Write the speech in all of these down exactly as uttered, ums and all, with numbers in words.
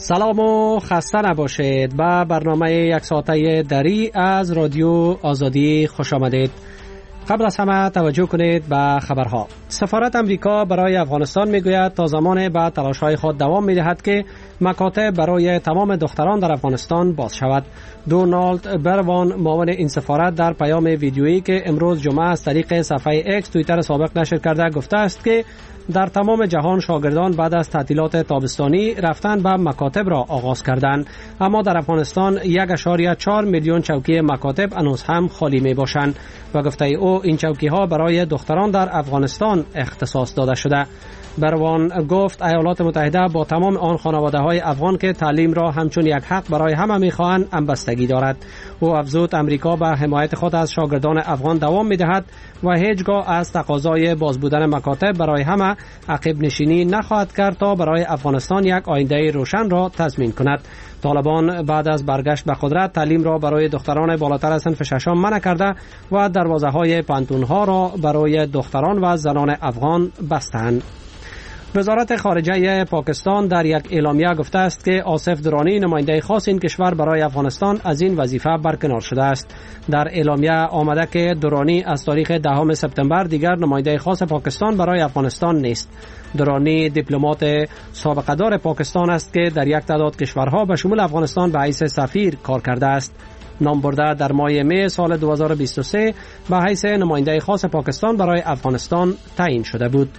سلام و خسته نباشید. به برنامه یک ساعته دری از رادیو آزادی خوش آمدید. قبل از همه توجه کنید به خبرها. سفارت امریکا برای افغانستان میگوید تا زمان بعد تلاش‌های خود دوام می‌دهد که مکاتب برای تمام دختران در افغانستان باز شود. دونالد بروان معاون این سفارت در پیام ویدیویی که امروز جمعه از طریق صفحه اکس توییتر سابق نشر کرده گفته است که در تمام جهان شاگردان بعد از تعطیلات تابستانی رفتن به مکاتب را آغاز کردند، اما در افغانستان یک ممیز چهار میلیون چوکی مکاتب هنوز هم خالی می باشند و گفته او این چوکی ها برای دختران در افغانستان اختصاص داده شده. بروان گفت ایالات متحده با تمام آن خانواده های افغان که تعلیم را همچون یک حق برای همه می‌خواهند همبستگی دارد. او افزود امریکا به حمایت خود از شاگردان افغان دوام می‌دهد و هیچگاه از تقاضای باز بودن مکاتب برای همه عقب نشینی نخواهد کرد تا برای افغانستان یک آینده روشن را تضمین کند. طالبان بعد از برگشت به قدرت تعلیم را برای دختران بالاتر از صنف ششم منع کرده و دروازه‌های پانتون‌ها را برای دختران و زنان افغان بستند. وزارت خارجه پاکستان در یک اعلامیه گفته است که آصف درانی نماینده خاص این کشور برای افغانستان از این وظیفه برکنار شده است. در اعلامیه آمده که درانی از تاریخ دهم سپتامبر دیگر نماینده خاص پاکستان برای افغانستان نیست. درانی دیپلمات سابقه دار پاکستان است که در یک تعداد کشورها به شمول افغانستان به حیث سفیر کار کرده است. نام برده در ماه می سال دو هزار و بیست و سه به حیث نماینده خاص پاکستان برای افغانستان تعیین شده بود.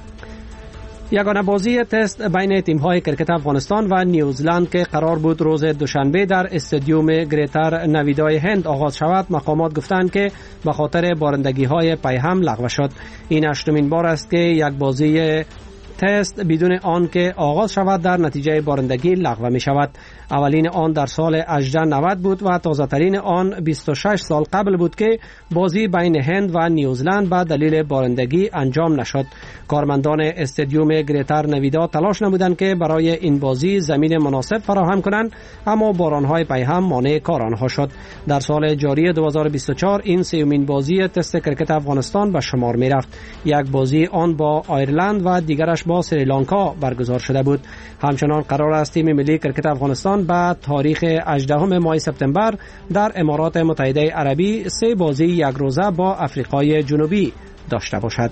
یگانه بازی تست بین تیم‌های کرکت افغانستان و نیوزلند که قرار بود روز دوشنبه در استادیوم گریتر نویدای هند آغاز شود، مقامات گفتند که به خاطر بارندگی‌های پیهم لغو شد. این هشتمین بار است که یک بازی تست بدون آن که آغاز شود در نتیجه بارندگی لغو می شود. اولین آن در سال هجده نود بود و تازه ترین آن بیست و شش سال قبل بود که بازی بین هند و نیوزلند به دلیل بارندگی انجام نشد. کارمندان استادیوم گریتر نویدا تلاش نمودند که برای این بازی زمین مناسب فراهم کنند، اما بارانهای پیهم مانع کار آنها شد. در سال جاری دو هزار و بیست و چهار این سومین بازی تست کرکت افغانستان به شمار می رفت. یک بازی آن با آیرلند و دیگرش با سریلانکا برگزار شده بود. همچنان قرار است تیم ملی کرکت افغانستان به تاریخ هجدهم ماه سپتامبر در امارات متحده عربی سه بازی یک روزه با افریقای جنوبی داشته باشد.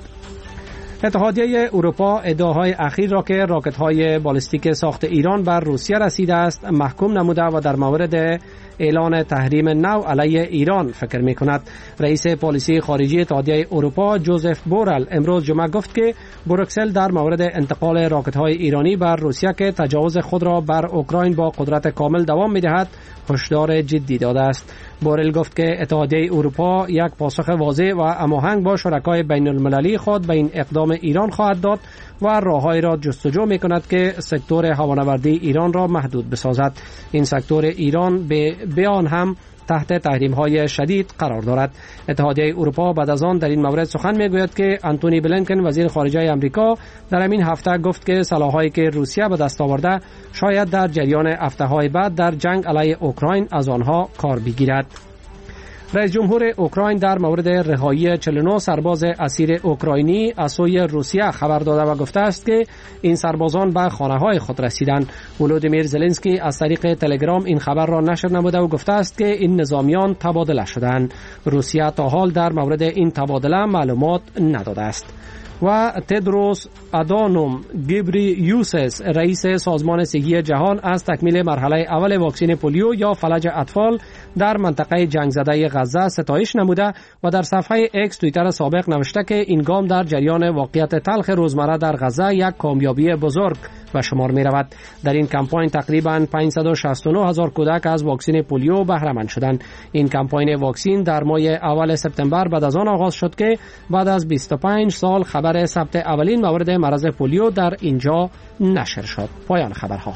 اتحادیه اروپا ادعاهای اخیر را که راکت‌های بالستیک ساخت ایران بر روسیه رسیده است محکوم نموده و در مورد اعلان تحریم نو علیه ایران فکر می کند. رئیس پالیسی خارجی اتحادیه اروپا جوزف بورل امروز جمعه گفت که بروکسل در مورد انتقال راکت‌های ایرانی بر روسیه که تجاوز خود را بر اوکراین با قدرت کامل دوام می دهد هشدار جدی داده است. بورل گفت که اتحادیه اروپا یک پاسخ واضح و هماهنگ با شرکای بین المللی خود به این اقدام ایران خواهد داد و راههایی را جستجو می کند که سکتور هوانوردی ایران را محدود بسازد. این سکتور ایران به بیان هم تحت تحریم‌های شدید قرار دارد. اتحادیه اروپا بعد از آن در این مورد سخن می‌گوید که آنتونی بلینکن وزیر خارجه آمریکا در همین هفته گفت که سلاح‌هایی که روسیه به دست آورده شاید در جریان هفته‌های بعد در جنگ علیه اوکراین از آنها کار بگیرد. رئیس جمهور اوکراین در مورد رهایی چهل و نه سرباز اسیر اوکراینی از سوی روسیه خبر داده و گفته است که این سربازان به خانه‌های خود رسیدند. ولودیمیر زلنسکی از طریق تلگرام این خبر را نشر نموده و گفته است که این نظامیان تبادله شدند. روسیه تا حال در مورد این تبادله معلومات نداده است. و تدروس ادانوم گبریوسس رئیس سازمان صحی جهان از تکمیل مرحله اول واکسن پولیو یا فلج اطفال در منطقه جنگ زده غزه ستایش نموده و در صفحه اکس توییتر سابق نوشته که این گام در جریان واقعیت تلخ روزمره در غزه یک کامیابی بزرگ به شمار می رود. در این کمپاین تقریباً پانصد و شصت و نه هزار کودک از واکسن پولیو بهره مند شدند. این کمپاین واکسن در ماه اول سپتامبر بعد از آن آغاز شد که بعد از بیست و پنج سال خبر ثبت اولین مورد مرض پولیو در اینجا نشر شد. پایان خبرها.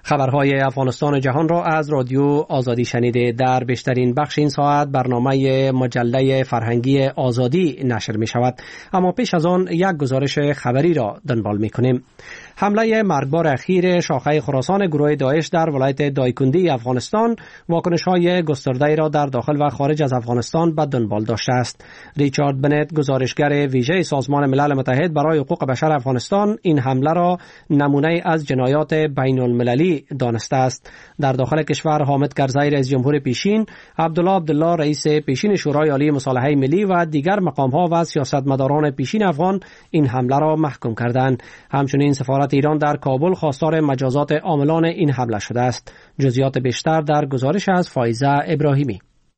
خبرهای افغانستان جهان را از رادیو آزادی شنیده. در بیشترین بخش این ساعت برنامه مجله فرهنگی آزادی نشر می شود، اما پیش از آن یک گزارش خبری را دنبال می کنیم. حمله مرگبار اخیر شاخه خراسان گروه داعش در ولایت دایکندی افغانستان واکنش‌های گسترده‌ای را در داخل و خارج از افغانستان به دنبال داشته است. ریچارد بنت، گزارشگر ویژه سازمان ملل متحد برای حقوق بشر افغانستان، این حمله را نمونه از جنایات بین المللی دانسته است. در داخل کشور حامد کرزی رئیس جمهور پیشین، عبدالله عبدالله رئیس پیشین شورای عالی مصالحه ملی و دیگر مقام‌ها و سیاستمداران پیشین افغان این حمله را محکوم کردند. همچنین سفارت ایران در کابل خواستار مجازات عاملان این حمله شده است. جزئیات بیشتر در گزارش از فایزه ابراهیمی.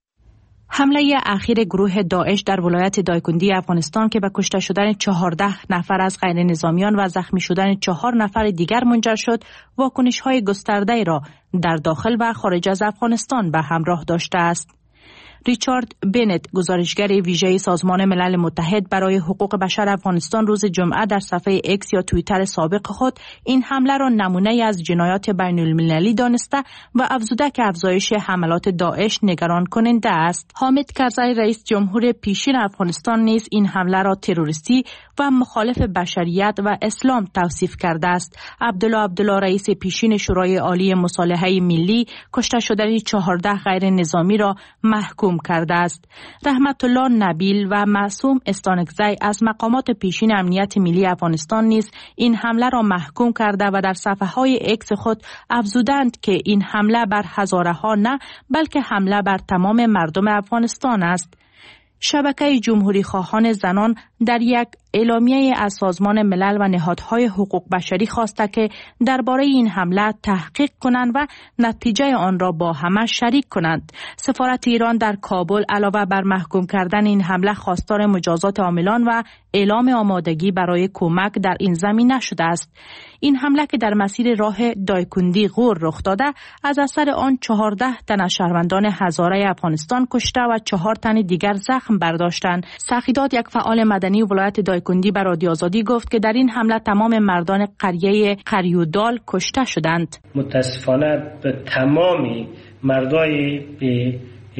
حمله اخیر گروه داعش در ولایت دایکندی افغانستان که به کشته شدن چهارده نفر از غیر نظامیان و زخمی شدن چهار نفر دیگر منجر شد، واکنش‌های گسترده‌ای را در داخل و خارج از افغانستان به همراه داشته است. ریچارد بنت، گزارشگر ویژه سازمان ملل متحد برای حقوق بشر افغانستان، روز جمعه در صفحه اکس یا توییتر سابق خود این حمله را نمونه از جنایات بین المللی دانسته و افزوده که افزایش حملات داعش نگران کننده است. حامد کرزی رئیس جمهور پیشین افغانستان نیز این حمله را تروریستی و مخالف بشریت و اسلام توصیف کرده است. عبدالله عبدالله رئیس پیشین شورای عالی مصالحه ملی کشته شدن چهارده غیر نظامی را محکوم کرده است. رحمت الله نبیل و معصوم استانکزی از مقامات پیشین امنیت ملی افغانستان نیز این حمله را محکوم کرده و در صفحه های اکس خود افزودند که این حمله بر هزاره ها نه بلکه حمله بر تمام مردم افغانستان است. شبکه جمهوری خواهان زنان در یک اعلامیه از سازمان ملل و نهادهای حقوق بشری خواسته که درباره این حمله تحقیق کنند و نتیجه آن را با همه شریک کنند. سفارت ایران در کابل علاوه بر محکوم کردن این حمله خواستار مجازات عاملان و اعلام آمادگی برای کمک در این زمینه شده است. این حمله که در مسیر راه دایکندی غور رخ داده، از اثر آن چهارده تن از شهروندان هزاره افغانستان کشته و چهار تن دیگر زخم برداشتند. سخیداد، یک فعال مدنی ولایت دایکندی، به رادیو آزادی گفت که در این حمله تمام مردان قریه قریودال کشته شدند. متاسفانه به تمامی مردای به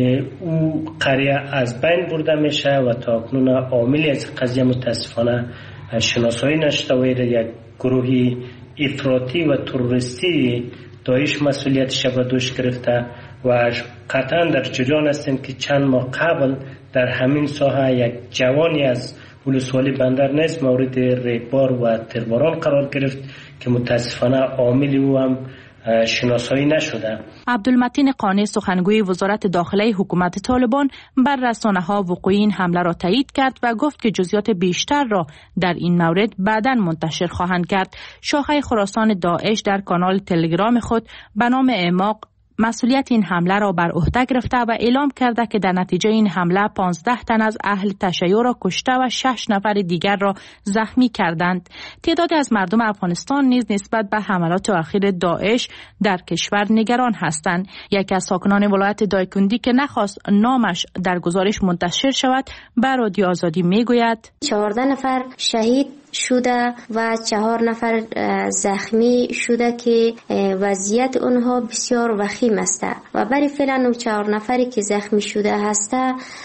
او قریه از بین برده میشه و تا اکنون عاملی از قضیه متاسفانه شناسایی نشده و یک گروهی افراطی و تروریستی داعش مسئولیتش به دوش گرفته و قطعا در جریان هستیم که چند ماه قبل در همین ساحه یک جوانی از ولسوالی بندر نیست مورد ریبار و ترباران قرار گرفت که متاسفانه عاملی او هم شناسایی نشده. عبدالمتین قانی، سخنگوی وزارت داخله حکومت طالبان، بر رسانه‌ها وقوع این حمله را تایید کرد و گفت که جزئیات بیشتر را در این مورد بعداً منتشر خواهند کرد. شاخه خراسان داعش در کانال تلگرام خود به نام اعماق مسئولیت این حمله را بر عهده گرفته و اعلام کرده که در نتیجه این حمله پانزده تن از اهل تشیع را کشته و شش نفر دیگر را زخمی کردند. تعدادی از مردم افغانستان نیز نسبت به حملات اخیر داعش در کشور نگران هستند. یکی از ساکنان ولایت دایکندی که نخواست نامش در گزارش منتشر شود، به رادیو آزادی میگوید چهارده نفر شهید شده و چهار نفر زخمی شده که وضعیت اونها بسیار وخیم است و برای فعلا اون چهار نفری که زخمی شده هست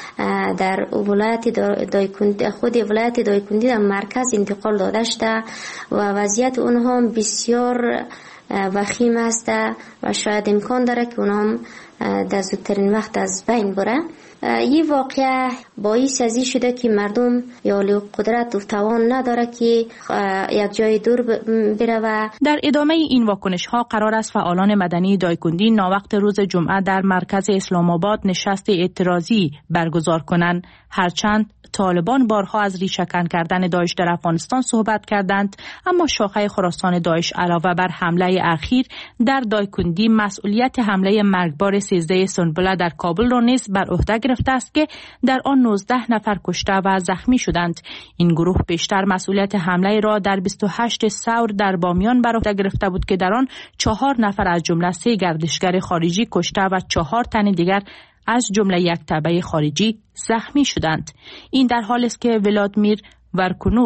در ولایت دایکندی، خود ولایت دایکندی در مرکز انتقال داده شده و وضعیت اونها بسیار وخیم است و شاید امکان داره که اونها در زودترین وقت از بین بره. این واقعه باعث ازی شده که مردم یا قدرت و توان نداره که یک جای دور بره. و در ادامه این واکنش ها قرار است فعالان مدنی دایکندی ناوقت روز جمعه در مرکز اسلام آباد نشست اعتراضی برگزار کنند. هرچند طالبان بارها از ریشه‌کن کردن داعش در افغانستان صحبت کردند، اما شاخه خراسان داعش علاوه بر حمله اخیر در دایکندی مسئولیت حمله مرگبار سیزده سنبله در کابل را نیز بر عهده گرفته است که در آن نوزده نفر کشته و زخمی شدند. این گروه بیشتر مسئولیت حمله را در بیست و هشت ثور در بامیان بر عهده گرفته بود که در آن چهار نفر از جمله سه گردشگر خارجی کشته و چهار تن دیگر از جمله یک تبع خارجی زخمی شدند. این در حالی است که ولادیمیر ورکونوف،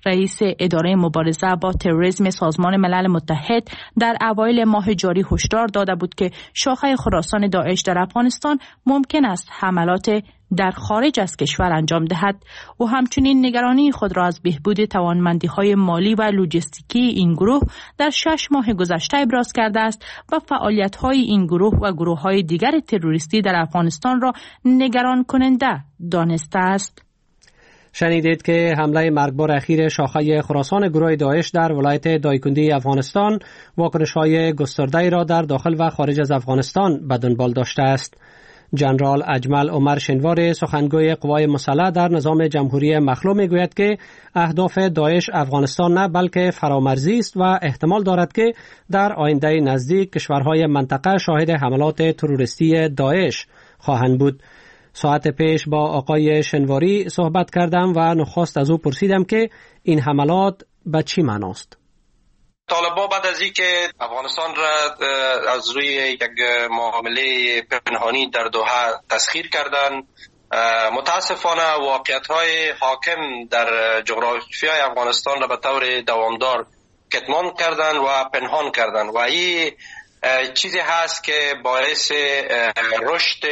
رئیس اداره مبارزه با تروریسم سازمان ملل متحد در اوایل ماه جاری هشدار داده بود که شاخه خراسان داعش در افغانستان ممکن است حملات در خارج از کشور انجام دهد و همچنین نگرانی خود را از بهبود توانمندی‌های مالی و لوجستیکی این گروه در شش ماه گذشته ابراز کرده است و فعالیت‌های این گروه و گروه‌های دیگر تروریستی در افغانستان را نگران کننده دانسته است. شنیدید که حمله مرگبار اخیر شاخه خراسان گروه داعش در ولایت دایکندی افغانستان واکنش‌های گسترده را در داخل و خارج از افغانستان به دنبال داشته است. جنرال اجمل عمر شنوار سخنگوی قوای مسلح در نظام جمهوری مخلوع میگوید که اهداف داعش افغانستان نه بلکه فرامرزی است و احتمال دارد که در آینده نزدیک کشورهای منطقه شاهد حملات تروریستی داعش خواهند بود. ساعت پیش با آقای شنواری صحبت کردم و نخست از او پرسیدم که این حملات به چی معناست؟ طالبان بعد از اینکه افغانستان را از روی یک معامله پنهانی در دوحه تسخیر کردند، متاسفانه واقعیت‌های حاکم در جغرافیای افغانستان را به طور دوامدار کتمان کردند و پنهان کردند و این چیزی هست که باعث رشد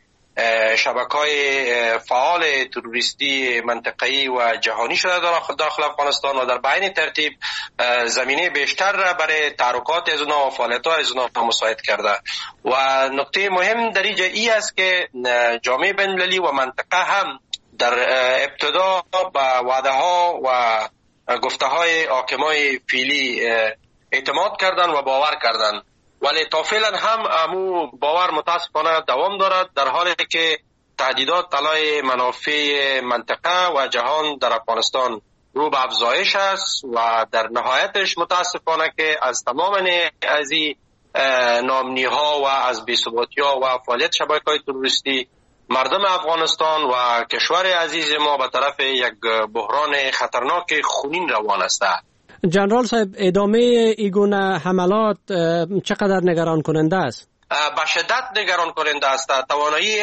شبکه‌های فعال تروریستی منطقه‌ای و جهانی شده داخل افغانستان و در بین ترتیب زمینه بیشتر را برای تحرکات از اونها و فعالیت‌های از اونها مساعد کرده و نکته مهم در اینجا ای است که جامعه بین‌المللی و منطقه هم در ابتدا به وعده‌ها و گفته‌های حاکمای فعلی اعتماد کردند و باور کردند، ولی تا فعلا هم امو باور متاسفانه دوام دارد، در حالی که تهدیدات طلای منافع منطقه و جهان در افغانستان رو به افزایش است و در نهایتش متاسفانه که از تمام از این ناامنی ها و از بی‌ثباتی ها و فعالیت شبکه‌های تروریستی مردم افغانستان و کشور عزیز ما به طرف یک بحران خطرناک خونین روان است. جنرال صاحب، ادامه ایگونه حملات چقدر نگران کننده است؟ به شدت نگران کننده است. توانایی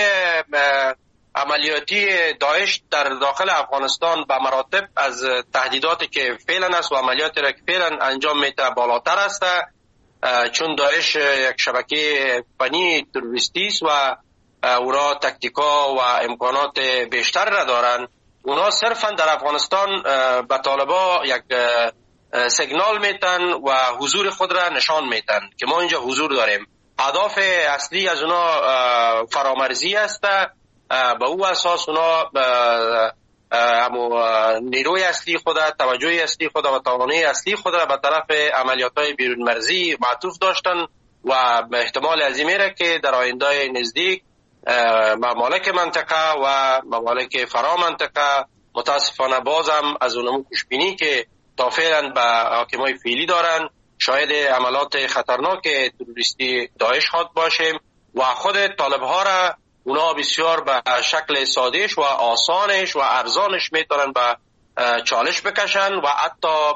عملیاتی داعش در داخل افغانستان به مراتب از تهدیداتی که فعلا است و عملیاتی را که فعلا انجام میده بالاتر است، چون داعش یک شبکه فنی تروریستی است و اورا تکتیکا و امکانات بیشتر را دارند. اونا صرفا در افغانستان به طالبا یک سیگنال میتن و حضور خود را نشان میتن که ما اینجا حضور داریم. هدف اصلی از اونا فرامرزی است. به او اساس اونا نیروی اصلی خود، توجه اصلی خود و توانایی اصلی خود را به طرف عملیات‌های بیرون مرزی معطوف داشتن و به احتمال عظیمی را که در آینده نزدیک ممالک منطقه و ممالک فرا منطقه متاسفانه بازم از اونمو خوشبینی که تا فعلا به حاکمای فعلی دارن شاید عملات خطرناک تروریستی داعش خود باشیم و خود طالب ها را اونا بسیار به شکل سادهش و آسانش و ارزانش میتونن به چالش بکشن و حتی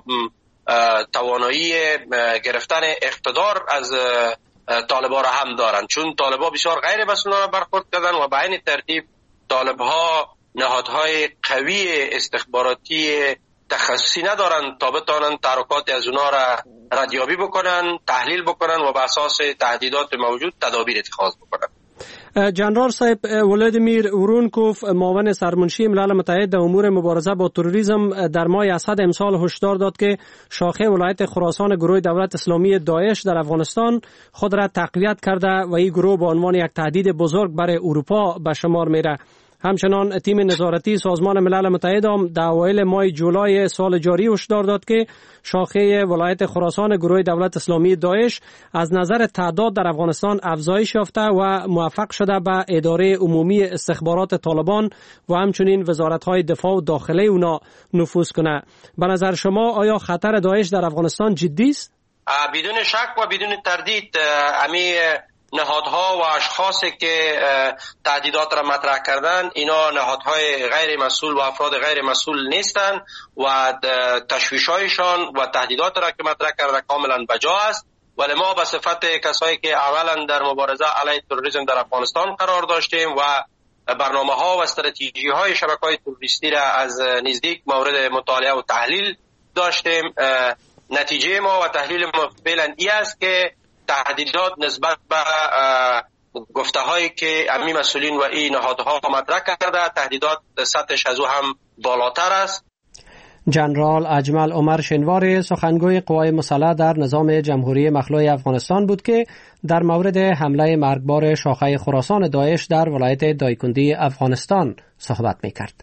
توانایی گرفتن اقتدار از طالبا را هم دارن، چون طالبا بسیار غیر مسئولانه برخورد کردن و به این ترتیب طالبها نهادهای قوی استخباراتی تخصصی ندارن تا بتانن تحرکات از اونا را ردیابی بکنن، تحلیل بکنن و به اساس تهدیدات موجود تدابیر اتخاذ بکنن. جنرال صاحب، ولادیمیر اورونکوف، معاون سرمنشی ملل متحد در امور مبارزه با تروریسم، در ماه اسد امسال هشدار داد که شاخه ولایت خراسان گروه دولت اسلامی داعش در افغانستان خود را تقویت کرده و این گروه به عنوان یک تهدید بزرگ برای اروپا به شمار میره. همچنان تیم نظارتی سازمان ملل متحد هم در اوایل ماه جولای سال جاری هشدار داد که شاخه ولایت خراسان گروه دولت اسلامی داعش از نظر تعداد در افغانستان افزایش یافته و موفق شده به اداره عمومی استخبارات طالبان و همچنین وزارت‌های دفاع و داخله اونا نفوذ کنه. به نظر شما آیا خطر داعش در افغانستان جدی است؟ بدون شک و بدون تردید امی نهادها و اشخاصی که تهدیدات را مطرح کردن اینا نهادهای غیر مسئول و افراد غیر مسئول نیستند و تشویش‌هایشان و تهدیدات را که مطرح کردن کاملا بجا است، ولی ما به صفت کسایی که اولا در مبارزه علیه تروریسم در افغانستان قرار داشتیم و برنامه‌ها و استراتژی‌های شبکه‌های تروریستی را از نزدیک مورد مطالعه و تحلیل داشتیم. نتیجه ما و تحلیل ما فعلا این است که تهدیدات نسبت به گفته هایی که امی مسئولین و این نهادها مطرح کرده، تهدیدات سطحش از او هم بالاتر است. جنرال اجمل عمر شنواری سخنگوی قوای مسلح در نظام جمهوری مخلوع افغانستان بود که در مورد حمله مرگبار شاخه خراسان داعش در ولایت دایکندی افغانستان صحبت می‌کرد.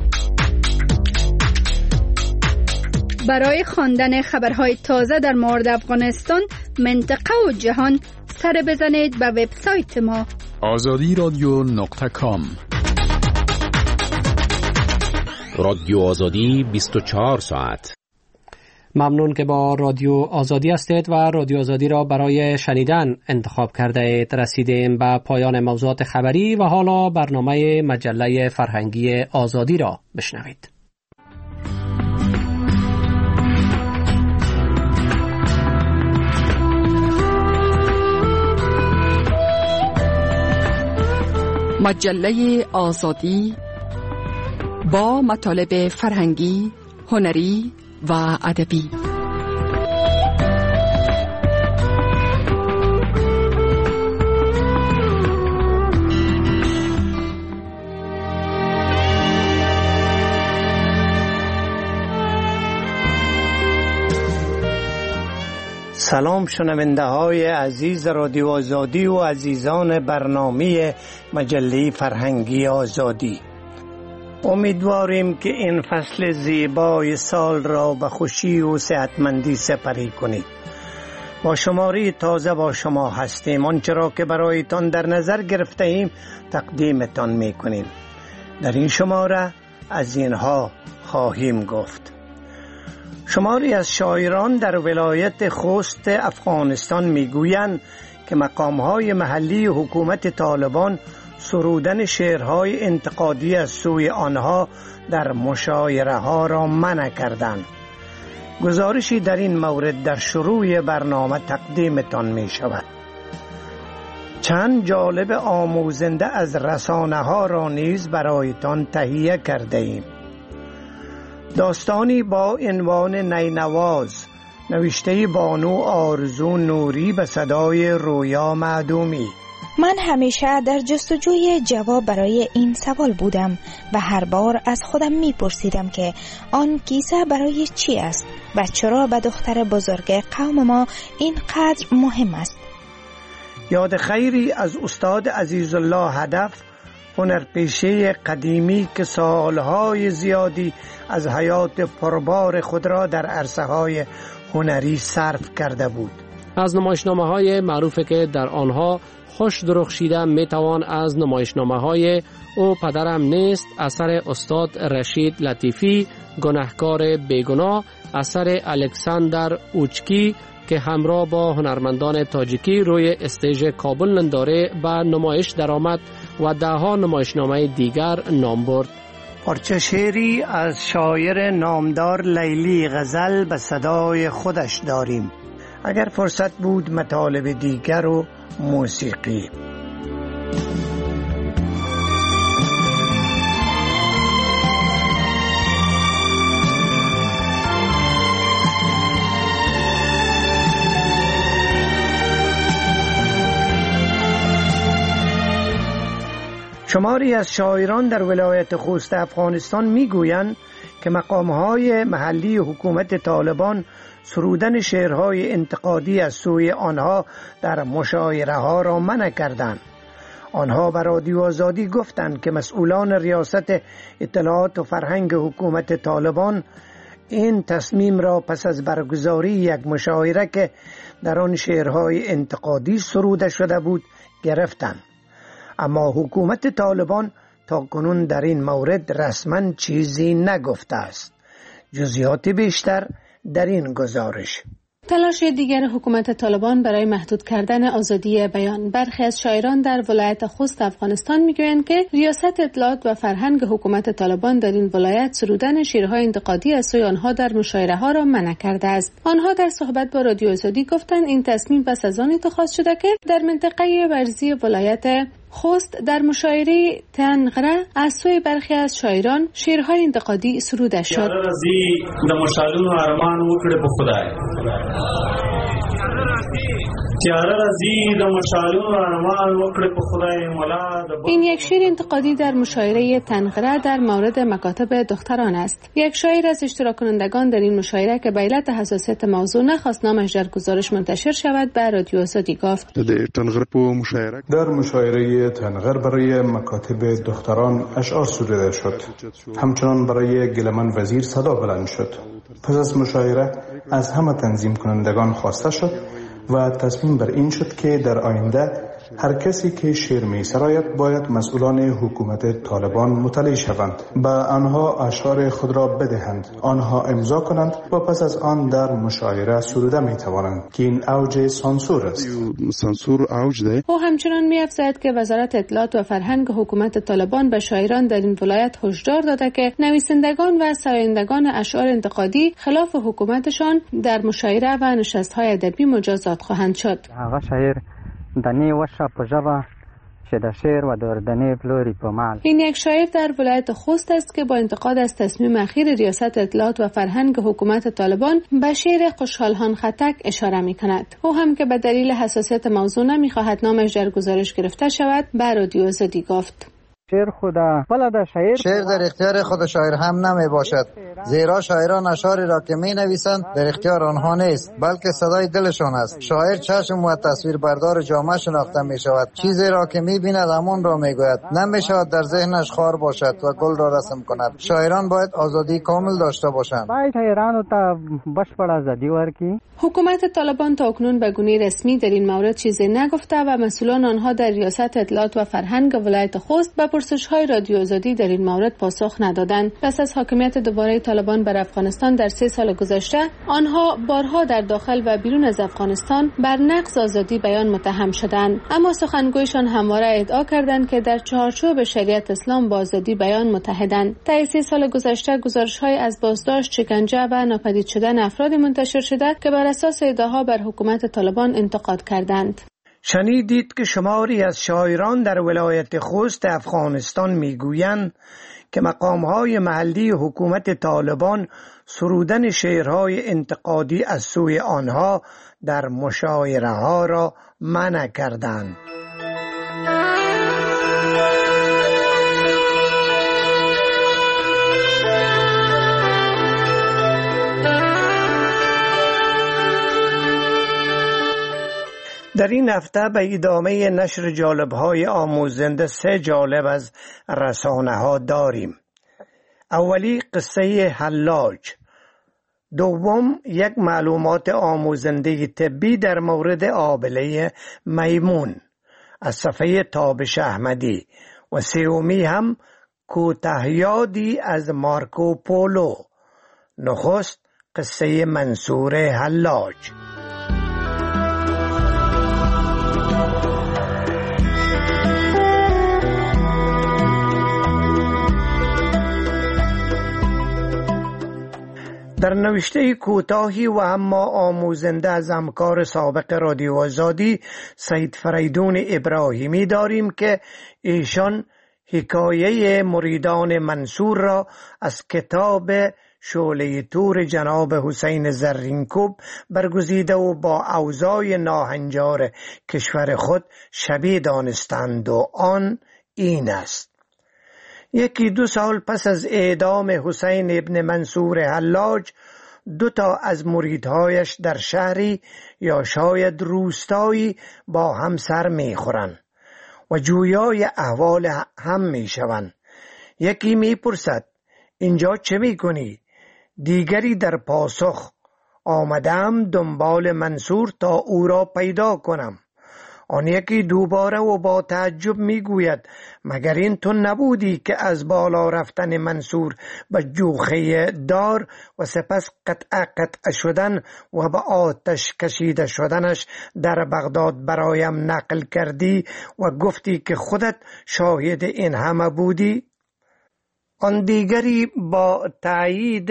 برای خواندن خبرهای تازه در مورد افغانستان، منطقه و جهان سر بزنید به وبسایت ما آزادی رادیو نقطه کام. رادیو آزادی بیست و چهار ساعت. ممنون که با رادیو آزادی هستید و رادیو آزادی را برای شنیدن انتخاب کرده اید. رسیدیم به پایان موضوعات خبری و حالا برنامه مجله فرهنگی آزادی را بشنوید. مجله آزادی با مطالب فرهنگی، هنری و ادبی. سلام شنونده های عزیز رادیو آزادی و عزیزان برنامه مجله فرهنگی آزادی. امیدواریم که این فصل زیبای سال را به خوشی و صحتمندی سپری کنید. با شماره تازه با شما هستیم. آنچه را که برایتان در نظر گرفته ایم تقدیمتان میکنیم. در این شماره از اینها خواهیم گفت: شماری از شاعران در ولایت خوست افغانستان میگویند که مقامهای محلی حکومت طالبان سرودن شعرهای انتقادی از سوی آنها در مشاعره ها را منع کردند. گزارشی در این مورد در شروع برنامه تقدیمتان می شود. چند جالب آموزنده از رسانه ها را نیز برایتان تهیه کرده ایم. داستانی با عنوان نینواز، نوشته بانو آرزو نوری به صدای رویا معدومی. من همیشه در جستجوی جواب برای این سوال بودم و هر بار از خودم میپرسیدم که آن کیسه برای چی است و چرا به دختر بزرگ قوم ما اینقدر مهم است. یاد خیری از استاد عزیزالله هدف، هنرپیشه قدیمی که سالهای زیادی از حیات پربار خود را در عرصه‌های هنری صرف کرده بود. از نمایشنامه‌های معروفی که در آنها خوش درخشیده میتوان از نمایشنامه‌های او پدرم نیست اثر استاد رشید لطیفی، گناهکار بیگناه اثر الکساندر اوچکی که همراه با هنرمندان تاجیکی روی استیج کابل ننداره به نمایش درآمد و دهها نمایشنامه دیگر نام برد. پارچه شعری از شاعر نامدار لیلی غزل به صدای خودش داریم. اگر فرصت بود مطالب دیگر و موسیقی. شماری از شاعران در ولایت خوست افغانستان میگویند که مقامهای محلی حکومت طالبان سرودن شعرهای انتقادی از سوی آنها در مشاعره ها را منع کردند. آنها به رادیو آزادی گفتند که مسئولان ریاست اطلاعات و فرهنگ حکومت طالبان این تصمیم را پس از برگزاری یک مشاعره که در آن شعرهای انتقادی سروده شده بود گرفتند. اما حکومت طالبان تا کنون در این مورد رسما چیزی نگفته است. جزئیات بیشتر در این گزارش. تلاش دیگر حکومت طالبان برای محدود کردن آزادی بیان. برخی از شاعران در ولایت خوست افغانستان میگویند که ریاست اطلاعات و فرهنگ حکومت طالبان در این ولایت سرودن شعرهای انتقادی از سوی آنها در مشاعره ها را منع کرده است. آنها در صحبت با رادیو آزادی گفتند این تصمیم پس از آن اتخاذ شده که در منطقه ورزی ولایت خوست در مشاعره تنغره از سوی برخی از شاعران شعرهای انتقادی سروده شد. تیاره رازی د مشالونو ارمان وکړه په خدای. تیاره رازی د مشالونو ارمان وکړه په خدای مولا. این یک شعر انتقادی در مشاعره تنغره در مورد مکاتب دختران است. یک شاعر از اشتراک کنندگان در این مشاعره که به علت حساسیت موضوع نخواست نامش در گزارش منتشر شود به رادیو آزادی گفت. در مشاعره تنغر برای مکاتب دختران اشعار سروده شد. همچنان برای گلمن وزیر صدا بلند شد. پس از مشاعره از همه تنظیم کنندگان خواسته شد و تصمیم بر این شد که در آینده هر کسی که شعر می سراید باید مسئولان حکومت طالبان مطلع شوند، به آنها اشعار خود را بدهند، آنها امضا کنند و پس از آن در مشاعره سروده می توانند که این اوج سانسور است. سانسور اوج ده. او همچنان می افزاید که وزارت اطلاعات و فرهنگ حکومت طالبان به شاعران در این ولایت هشدار داده که نویسندگان و سرایندگان اشعار انتقادی خلاف حکومتشان در مشاعره و نشست‌های ادبی مجازات خواهند شد. هغه شاعر دنی وشه په ژبه چې د شعر و دردنی پلوری په مال. این یک شاعر در ولایت خوست است که با انتقاد از تصمیم اخیر ریاست اطلاعات و فرهنگ حکومت طالبان به شعر خوشحالخان خطک اشاره می کند. او هم که به دلیل حساسیت موضوع نمی خواهد نامش در گزارش گرفته شود به رادیو آزادی گفت. شعر خدا بلد شاعر شعر در اختیار خود شاعر هم نمی باشد، زیرا شاعران اشعاری را که می نویسند در اختیار آنها نیست بلکه صدای دلشان است. شاعر چشم و تصویر بردار جامعه شناخته می شود، چیزی را که می بیند همان را می گوید، نمی شود در ذهنش خار باشد و گل را رسم کند. شاعران باید آزادی کامل داشته باشند. باید شاعرانو ته بشپړ آزادی ورکړي. حکومت طالبان تا اکنون به گونه رسمی در این مورد چیزی نگفته و مسئولان آنها در ریاست اطلاعات و فرهنگ ولایت خوست به پرسش‌های رادیو آزادی در این مورد پاسخ ندادند. پس از حاکمیت دوباره طالبان بر افغانستان در سه سال گذشته، آنها بارها در داخل و بیرون از افغانستان بر نقض آزادی بیان متهم شدند، اما سخنگویشان همواره ادعا کردند که در چارچوب شریعت اسلام با آزادی بیان متحدند. طی سه سال گذشته گزارش‌های از بازداشت، شکنجه و ناپدید شدن افرادی منتشر شده که بر اساس ادعاها بر حکومت طالبان انتقاد کردند. شنیدید که شماری از شاعران در ولایت خوست افغانستان میگویند که مقامهای محلی حکومت طالبان سرودن شعرهای انتقادی از سوی آنها در مشاعره ها را منع کردند. در این هفته به ادامه نشر جالب‌های آموزنده سه جالب از رسانه‌ها داریم. اولی قصه حلاج، دوم یک معلومات آموزنده طبی در مورد آبله میمون از صفحه تابش احمدی و سومی هم کوتاهیادی از مارکو پولو. نخست قصه منصور حلاج. در نوشته کوتاهی و اما آموزنده از همکار سابق رادیو آزادی سید فریدون ابراهیمی داریم که ایشان حکایه مریدان منصور را از کتاب شعله تور جناب حسین زرینکوب برگزیده و با اوضاع ناهنجار کشور خود شبیه دانستند و آن این است: یکی دو سال پس از اعدام حسین ابن منصور حلاج، دو تا از مریدهایش در شهری یا شاید روستایی با هم سر می خورن و جویای احوال هم می شون. یکی می پرسد اینجا چه می کنی؟ دیگری در پاسخ آمدم دنبال منصور تا او را پیدا کنم. آن یکی دوباره و با تعجب میگوید مگر این تو نبودی که از بالا رفتن منصور به جوخه دار و سپس قطع قطع شدن و به آتش کشیده شدنش در بغداد برایم نقل کردی و گفتی که خودت شاهد این همه بودی؟ آن دیگری با تایید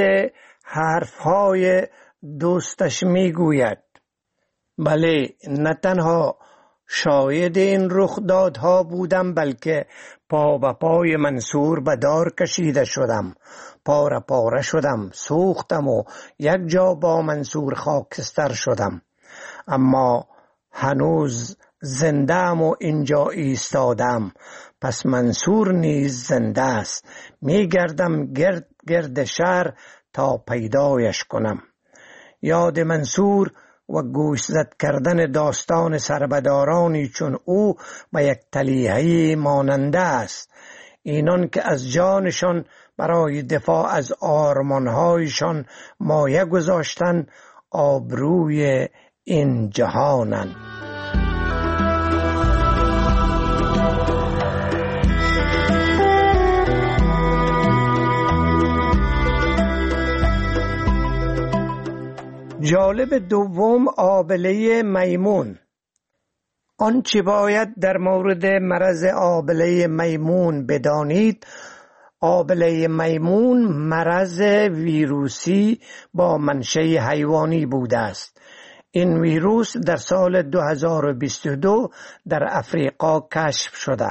حرفهای دوستش میگوید بله، نه تنها شاهد این رخدادها بودم، بلکه پا به پای منصور به دار کشیده شدم، پاره پاره شدم، سوختم و یک جا با منصور خاکستر شدم. اما هنوز زنده‌ام و اینجا ایستادم، پس منصور نیز زنده است. می گردم گرد گرد شهر تا پیدایش کنم. یاد منصور و گوشزد کردن داستان سربدارانی چون او و یک تلیحه‌ای ماننده است، اینان که از جانشان برای دفاع از آرمانهایشان مایه گذاشتن، آبروی این جهانند. جالب دوم، آبله میمون. آنچه باید در مورد مرض آبله میمون بدانید: آبله میمون مرض ویروسی با منشأ حیوانی بوده است. این ویروس در سال دو هزار و بیست و دو در افریقا کشف شده،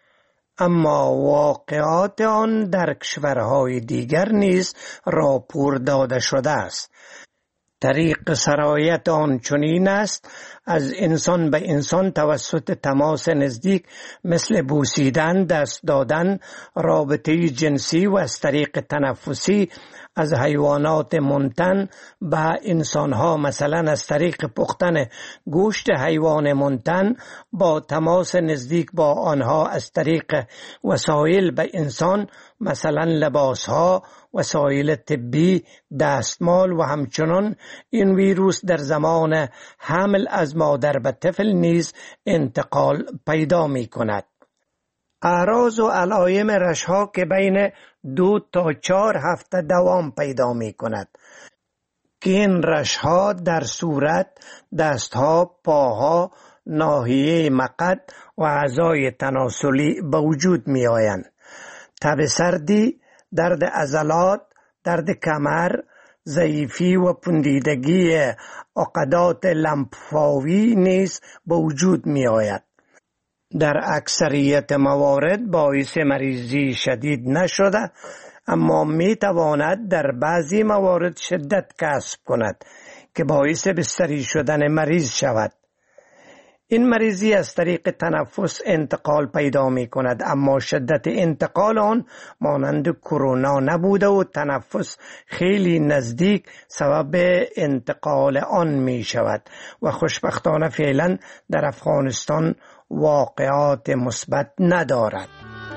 اما واقعات آن در کشورهای دیگر نیز راپور داده شده است. طریق سرایت آن چنین است: از انسان به انسان توسط تماس نزدیک مثل بوسیدن، دست دادن، رابطه جنسی و از طریق تنفسی از حیوانات منتن به انسانها، مثلا از طریق پختن گوشت حیوان منتن، با تماس نزدیک با آنها از طریق وسایل به انسان، مثلا لباسها، وسایل طبی، دستمال، و همچنان این ویروس در زمان حمل از مادر به طفل نیز انتقال پیدا می کند. اعراض و علائم رشها که بین دو تا چهار هفته دوام پیدا می کند که این رشها در صورت، دستها، پاها، ناحیه مقعد و اعضای تناسلی به وجود می آیند. تب سردی، درد عضلات، درد کمر، ضعیفی و پوندیدگی عقدات لمفاوی نیز به وجود می آید. در اکثریت موارد باعث مریضی شدید نشده، اما می تواند در بعضی موارد شدت کسب کند که باعث بستری شدن مریض شود. این مریضی از طریق تنفس انتقال پیدا می کند، اما شدت انتقال آن مانند کرونا نبوده و تنفس خیلی نزدیک سبب انتقال آن می شود و خوشبختانه فعلا در افغانستان واقعات مثبت ندارد.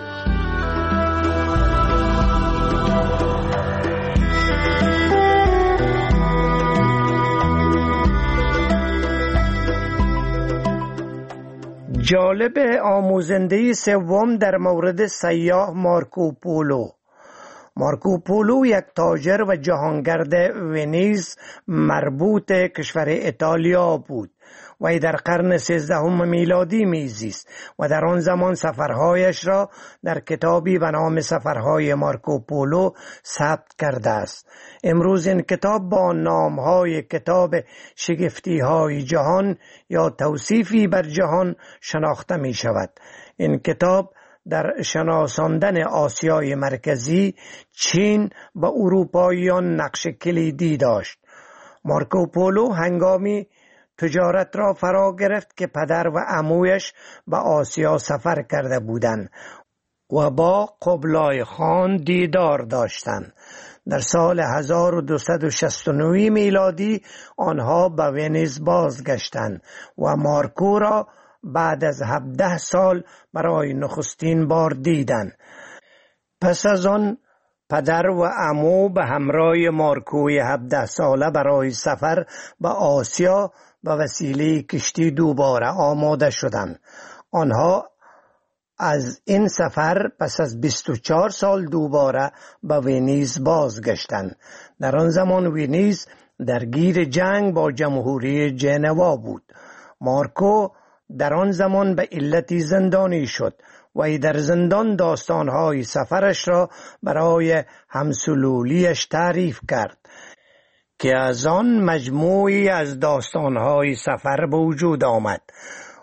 جالب آموزنده سوم در مورد سیاح مارکوپولو. مارکوپولو یک تاجر و جهانگرد ونیز مربوط کشور ایتالیا بود. وی در قرن سیزدهم میلادی میزیست و در آن زمان سفرهایش را در کتابی به نام سفرهای مارکوپولو ثبت کرده است. امروز این کتاب با نامهای کتاب شگفتیهای جهان یا توصیفی بر جهان شناخته می شود. این کتاب در شناساندن آسیای مرکزی، چین و اروپاییان نقش کلیدی داشت. مارکوپولو هنگامی تجارت را فرا گرفت که پدر و عمویش به آسیا سفر کرده بودند و با قبلای خان دیدار داشتند. در سال هزار و دویست و شصت و نه میلادی آنها به ونیز بازگشتند و مارکو را بعد از هفده سال برای نخستین بار دیدند. پس از آن پدر و عمو به همراه مارکوی هفده ساله برای سفر به آسیا به وسیله کشتی دوباره آماده شدند. آنها از این سفر پس از بیست و چهار سال دوباره به ونیز بازگشتند. در آن زمان ونیز درگیر جنگ با جمهوری ژنوا بود. مارکو در آن زمان به علتی زندانی شد و ای در زندان داستانهای سفرش را برای همسلولیش تعریف کرد که از آن مجموعی از داستانهای سفر به وجود آمد.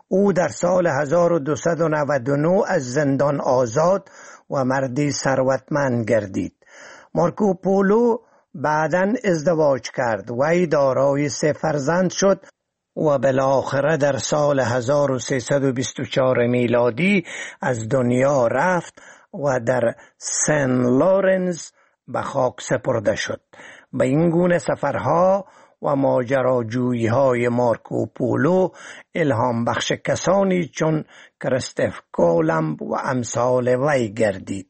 او در سال هزار و دویست و نود و نه از زندان آزاد و مردی ثروتمند گردید. مارکو پولو بعداً ازدواج کرد. وی دارای سه فرزند شد و بالاخره در سال هزار و سیصد و بیست و چهار میلادی از دنیا رفت و در سن لورنس به خاک سپرده شد. به این گونه سفرها و ماجراجویی های مارکو پولو الهام بخش کسانی چون کریستوف کولمب و امثال وی گردید.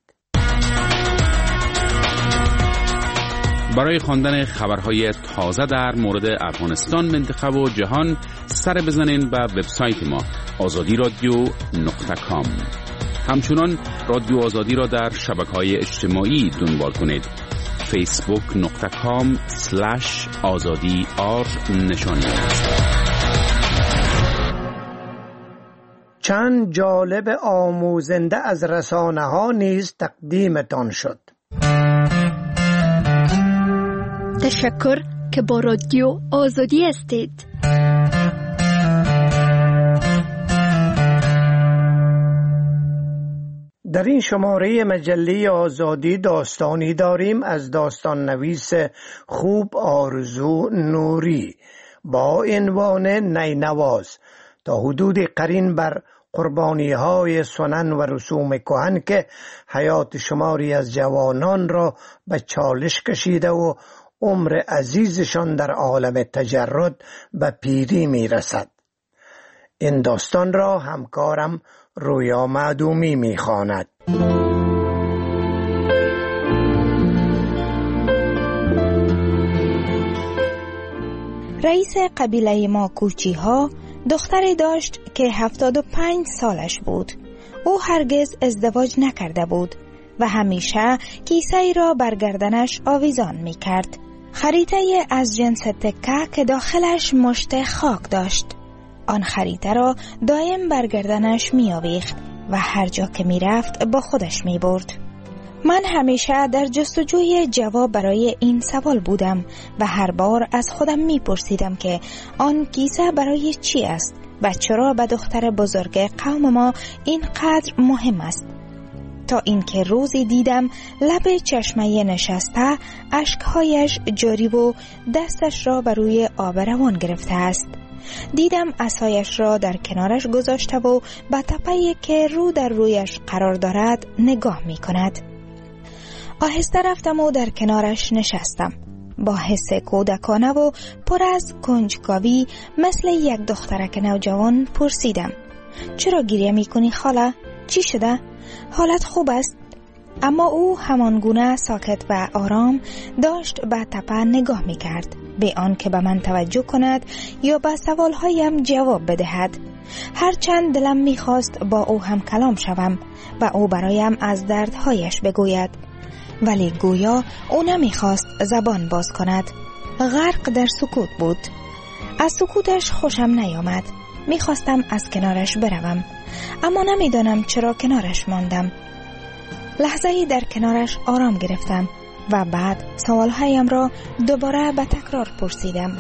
برای خواندن خبرهای تازه در مورد افغانستان، منطقه و جهان سر بزنین به وبسایت ما آزادی رادیو نقطه کام. همچنان رادیو آزادی را در شبکه‌های اجتماعی دنبال کنید. فیسبوک نقطه کام سلش آزادی آر نشانی. چند جالب آموزنده از رسانه ها نیز تقدیمتان شد. تشکر که با رادیو آزادی هستید. در این شماره مجله آزادی داستانی داریم از داستان نویس خوب آرزو نوری با عنوان نینواز. تا حدود قرین بر قربانی های سنن و رسوم کهن که حیات شماری از جوانان را به چالش کشیده و عمر عزیزشان در عالم تجرد به پیری می رسد. این داستان را همکارم رویا معدومی می خواند. رئیس قبیله ما کوچی ها دختری داشت که هفتاد و پنج سالش بود. او هرگز ازدواج نکرده بود و همیشه کیسه ای را بر گردنش آویزان می کرد. خریطه از جنس تکه که داخلش مشت خاک داشت. آن خریطه را دائم بر گردنش می آویخت و هر جا که می رفت با خودش می برد. من همیشه در جستجوی جواب برای این سوال بودم و هر بار از خودم می پرسیدم که آن کیسه برای چی است و چرا به دختر بزرگ قوم ما اینقدر مهم است. تا اینکه روزی دیدم لب چشمه نشسته، اشکهایش جاری و دستش را بر روی آب روان گرفته است. دیدم عصایش را در کنارش گذاشته و به تپه‌ای که رو در رویش قرار دارد نگاه می کند. آهسته رفتم و در کنارش نشستم. با حس کودکانه و پر از کنجکاوی مثل یک دخترک نوجوان پرسیدم: چرا گریه می کنی خاله؟ چی شده؟ حالت خوب است؟ اما او همانگونه ساکت و آرام داشت به تپه نگاه می کرد، به آن که به من توجه کند یا به سوالهایم جواب بدهد. هرچند دلم می خواست با او هم کلام شوم و او برایم از دردهایش بگوید، ولی گویا او نمی خواست زبان باز کند. غرق در سکوت بود. از سکوتش خوشم نیامد. می خواستم از کنارش بروم، اما نمیدانم چرا کنارش ماندم. لحظه‌ای در کنارش آرام گرفتم و بعد سوالهایم را دوباره به تکرار پرسیدم.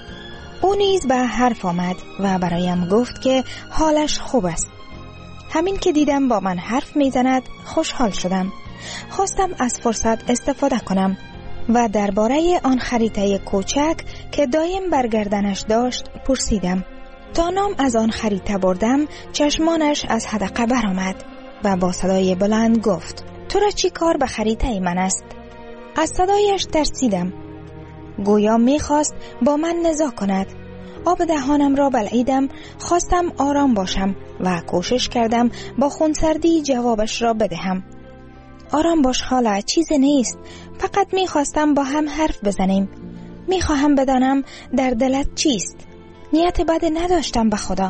او نیز به حرف آمد و برایم گفت که حالش خوب است. همین که دیدم با من حرف میزند خوشحال شدم. خواستم از فرصت استفاده کنم و درباره آن خریطه کوچک که دایم برگردنش داشت پرسیدم. تا نام از آن خریطه بردم چشمانش از حدقه برآمد و با صدای بلند گفت: تو را چی کار به خریطه من است؟ از صدایش ترسیدم. گویا میخواست با من نزاع کند. آب دهانم را بلعیدم. خواستم آرام باشم و کوشش کردم با خونسردی جوابش را بدهم. آرام باش خاله، چیزی نیست. فقط میخواستم با هم حرف بزنیم. میخواهم بدانم در دلت چیست. نیت بد نداشتم به خدا.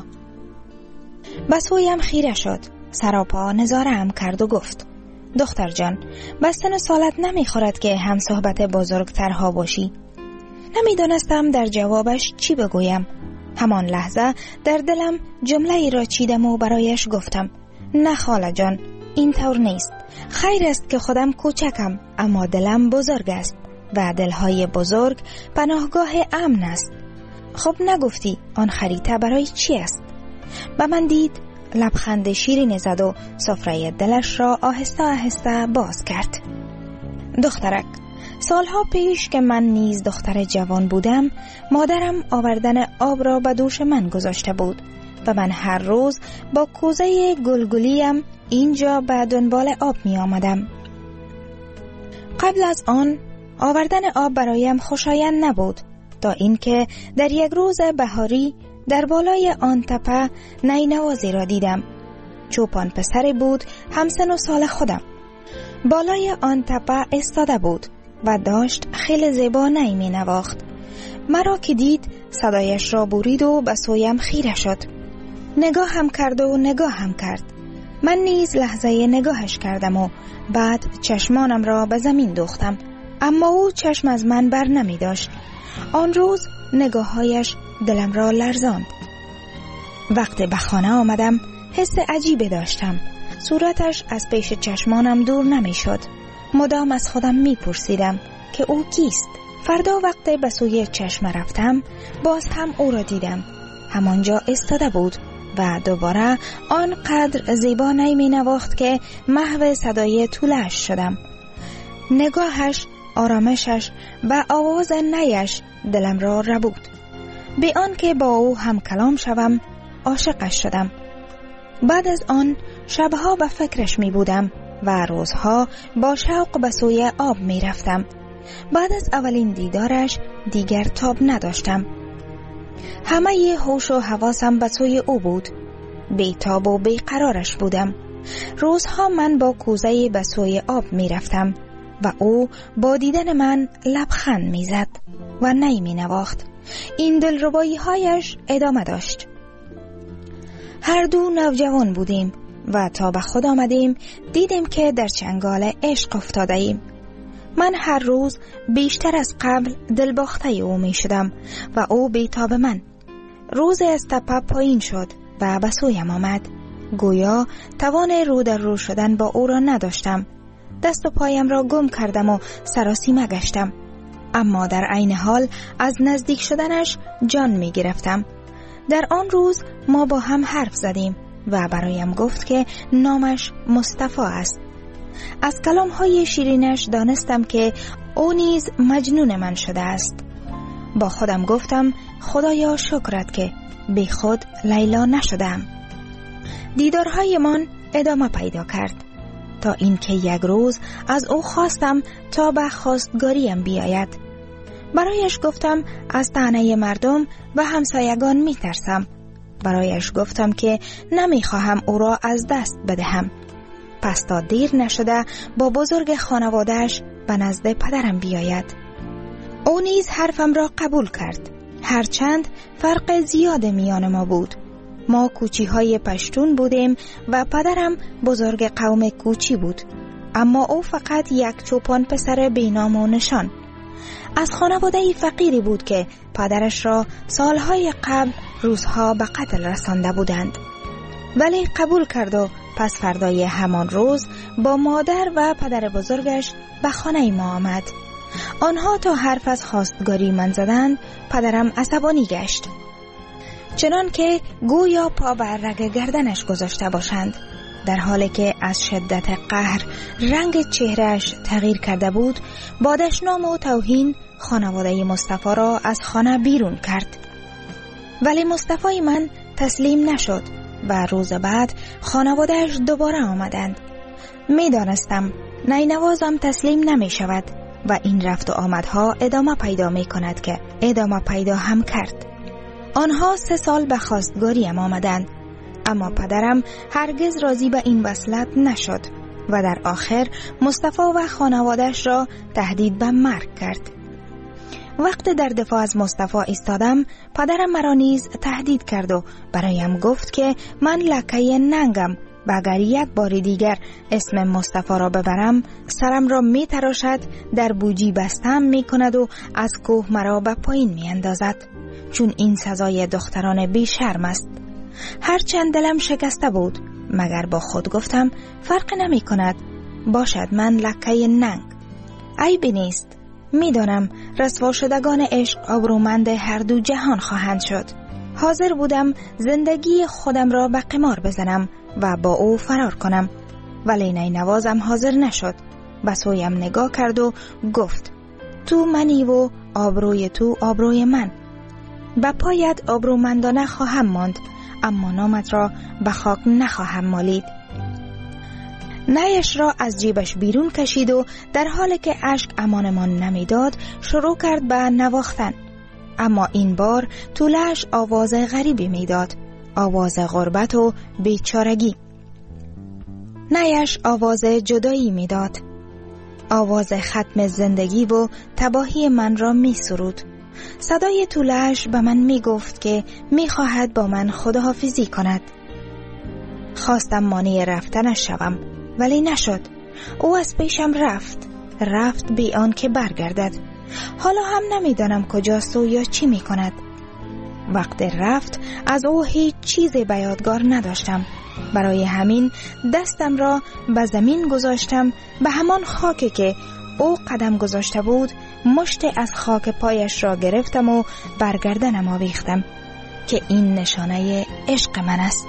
به سویم خیره شد. سراپا نظاره‌ام کرد و گفت: دختر جان، بس سن و سالت نمیخورد که هم صحبت بزرگترها باشی. نمیدانستم در جوابش چی بگویم. همان لحظه در دلم جمله ای را چیدم و برایش گفتم: نه خاله جان، این طور نیست. خیر است که خودم کوچکم، اما دلم بزرگ است و دلهای بزرگ پناهگاه امن است. خب نگفتی آن خریطه برای چی است؟ به من دید، لبخند شیرین زد و سفره دلش را آهسته آهسته باز کرد. دخترک، سالها پیش که من نیز دختر جوان بودم، مادرم آوردن آب را به دوش من گذاشته بود و من هر روز با کوزه گلگلیم اینجا به دنبال آب می آمدم. قبل از آن آوردن آب برایم خوشایند نبود، تا اینکه در یک روز بهاری در بالای آن تپه نینوازی را دیدم. چوپان پسری بود همسن و سال خودم. بالای آن تپه استاده بود و داشت خیلی زیبا نی می نواخت. مرا که دید صدایش را برید و به سویم خیره شد. نگاه هم کرد و نگاه هم کرد. من نیز لحظه نگاهش کردم و بعد چشمانم را به زمین دوختم، اما او چشم از من بر نمی داشت. آن روز نگاههایش دلم را لرزاند. وقتی به خانه آمدم حس عجیبی داشتم. صورتش از پیش چشمانم دور نمی شد. مدام از خودم می پرسیدم که او کیست؟ فردا وقتی به سوی چشم رفتم باز هم او را دیدم. همانجا استاده بود و دوباره آنقدر زیبا نی می نواخت که محو صدای طولش شدم. نگاهش، آرامشش و آواز نیش دلم را ربود. به آن که با او هم کلام شوم عاشقش شدم. بعد از آن شبها به فکرش می بودم و روزها با شوق به سوی آب می رفتم. بعد از اولین دیدارش دیگر تاب نداشتم. همه ی هوش و حواسم به سوی او بود. بی تاب و بی قرارش بودم. روزها من با کوزه به سوی آب می رفتم و او با دیدن من لبخند می زد و نی می نواخت. این دلربایی هایش ادامه داشت. هر دو نوجوان بودیم و تا به خود آمدیم دیدیم که در چنگال عشق افتاده ایم. من هر روز بیشتر از قبل دلباخته او می شدم و او بیتاب من. روز از تپه پایین شد و به سویم آمد. گویا توان رو در رو شدن با او را نداشتم. دست و پایم را گم کردم و سراسیمه گشتم، اما در عین حال از نزدیک شدنش جان می گرفتم. در آن روز ما با هم حرف زدیم و برایم گفت که نامش مصطفی است. از کلام های شیرینش دانستم که او نیز مجنون من شده است. با خودم گفتم خدایا شکرت که بی خود لیلا نشدم. دیدارهای من ادامه پیدا کرد تا اینکه یک روز از او خواستم تا به خواستگاریم بیاید. برایش گفتم از طعنه مردم و همسایگان می ترسم. برایش گفتم که نمی خواهم او را از دست بدهم. پس تا دیر نشده با بزرگ خانوادهش به نزد پدرم بیاید. او نیز حرفم را قبول کرد. هرچند فرق زیاد میان ما بود. ما کوچی های پشتون بودیم و پدرم بزرگ قوم کوچی بود، اما او فقط یک چوپان پسر بینام و نشان. از خانواده فقیری بود که پدرش را سالهای قبل روزها به قتل رسانده بودند، ولی قبول کرد و پس فردای همان روز با مادر و پدر بزرگش به خانه ما آمد. آنها تا حرف از خواستگاری من زدند پدرم عصبانی گشت، چنان که گویا پا بر رگ گردنش گذاشته باشند، در حالی که از شدت قهر رنگ چهرهش تغییر کرده بود. با دشنام و توهین خانواده مصطفی را از خانه بیرون کرد. ولی مصطفی من تسلیم نشد و روز بعد خانوادهش دوباره آمدند. می دانستم نینوازم تسلیم نمی شود و این رفت و آمدها ادامه پیدا می کند که ادامه پیدا هم کرد. آنها سه سال به خواستگاریم آمدند، اما پدرم هرگز راضی به این وصلت نشد و در آخر مصطفی و خانوادهش را تهدید به مرگ کرد. وقتی در دفاع از مصطفی ایستادم، پدرم مرا نیز تهدید کرد و برایم گفت که من لکه ننگم و اگر یک بار دیگر اسم مصطفی را ببرم سرم را می تراشد، در بوجی بستم می کند و از کوه مرا به پایین می اندازد، چون این سزای دختران بی شرم است. هرچند دلم شکسته بود، مگر با خود گفتم فرق نمی کند، باشد من لکه ننگ، عیبی نیست. می دانم رسوا شدگان عشق آبرومند هر دو جهان خواهند شد. حاضر بودم زندگی خودم را به قمار بزنم و با او فرار کنم، ولی نینوازم حاضر نشد. به سویم نگاه کرد و گفت تو منی و آبروی تو آبروی من. به پایت آبرومندانه خواهم ماند، اما نامت را به خاک نخواهم مالید. نیش را از جیبش بیرون کشید و در حالی که اشک امانمان نمیداد شروع کرد به نواختن. اما این بار طولش آواز غریبی میداد، آواز غربت و بیچارگی. نیش آواز جدایی میداد، آواز ختم زندگی و تباهی من را می سرود. صدای طولش به من می گفت که می خواهد با من خداحافظی کند. خواستم مانع رفتنش شوم، ولی نشد. او از پیشم رفت، رفت بی آن که برگردد. حالا هم نمیدانم کجاست و یا چی می کند. وقت رفت از او هیچ چیزی به یادگار نداشتم. برای همین دستم را به زمین گذاشتم، به همان خاکی که او قدم گذاشته بود مشت از خاک پایش را گرفتم و برگردنم آویختم که این نشانه عشق من است.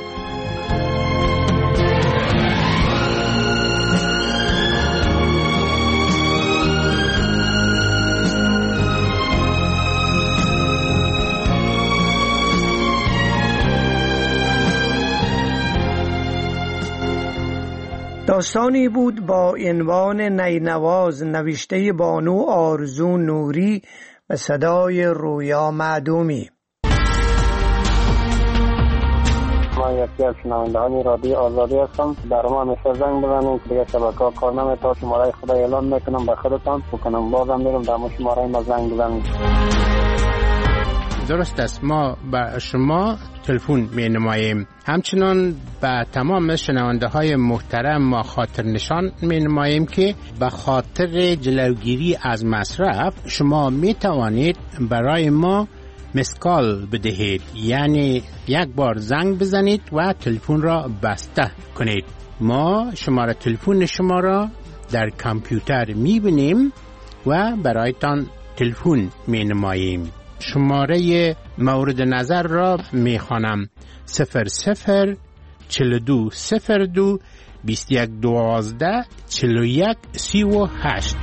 داستانی بود با عنوان نینواز نوشته بانو آرزو نوری و صدای رویا معدومی. ما یکی از شنوندگان رادیو آزادی هستم. در ما همیشه زنگ بزنید که دیگه شبکه‌ها کار نمی‌کنه. شماره خدا اعلام میکنم به خودتان بکنم، بازم میرم در شماره ما زنگ بزنید. درست است، ما به شما تلفن می نماییم. همچنان به تمام شنونده های محترم ما خاطر نشان می نماییم که به خاطر جلوگیری از مصرف شما می توانید برای ما مسکال بدهید، یعنی یک بار زنگ بزنید و تلفن را بسته کنید. ما شماره تلفن شما را در کامپیوتر می بینیم و برایتان تلفن می نماییم. شماره مورد نظر را می خوانم: صفر صفر چل دو صفر دو بیست یک دوازده چل و یک سی و هشت.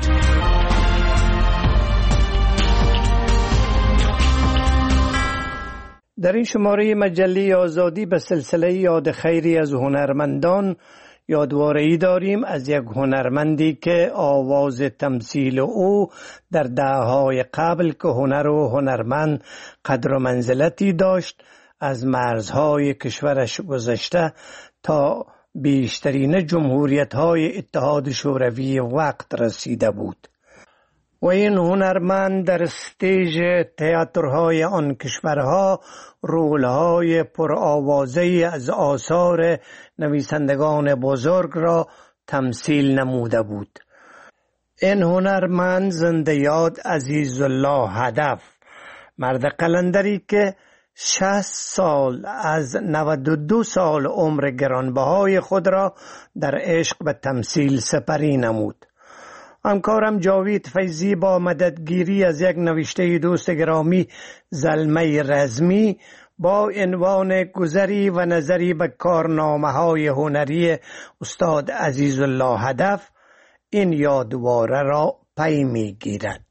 در این شماره مجله آزادی به سلسله یاد خیری از هنرمندان یادواره‌ای داریم از یک هنرمندی که آواز تمثیل او در دهه‌های قبل که هنر و هنرمند قدر و منزلتی داشت از مرزهای کشورش گذشته تا بیشترین جمهوریت‌های اتحاد شوروی وقت رسیده بود و این هنرمند در استیج تئاترهای آن کشورها رولهای پرآوازه‌ای از آثار نویسندگان بزرگ را تمثیل نموده بود. این هنرمند زنده یاد عزیزالله هدف، مرد قلندری که شصت سال از نود و دو سال عمر گرانبهای خود را در عشق به تمثیل سپری نمود. همکارم جاوید فیضی با مددگیری از یک نوشته دوست گرامی زلمه رزمی با عنوان گذری و نظری به کارنامه‌های هنری استاد عزیزالله هدف این یادواره را پی می‌گیرد.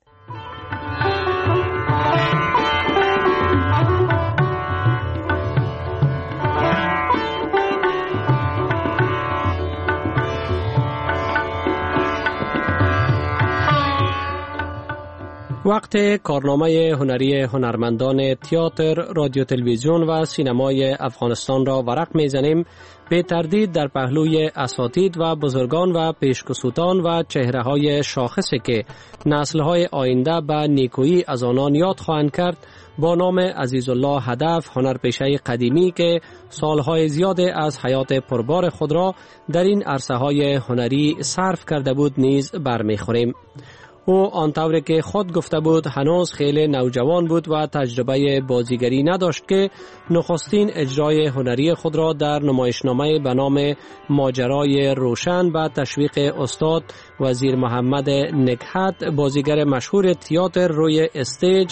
وقت کارنامه هنری هنرمندان تئاتر، رادیو تلویزیون و سینمای افغانستان را ورق می‌زنیم. به تردید در پهلوی اساتید و بزرگان و پیشکسوتان و چهره‌های شاخصی که نسل‌های آینده به نیکویی از آنان یاد خواهند کرد با نام عزیزالله هدف، هنرپیشه قدیمی که سالهای زیاد از حیات پربار خود را در این عرصه‌های هنری صرف کرده بود نیز برمی‌خوریم. او آنطوری که خود گفته بود هنوز خیلی نوجوان بود و تجربه بازیگری نداشت که نخستین اجرای هنری خود را در نمایشنامه به نام ماجرای روشن به تشویق استاد وزیر محمد نکهت بازیگر مشهور تئاتر روی استیج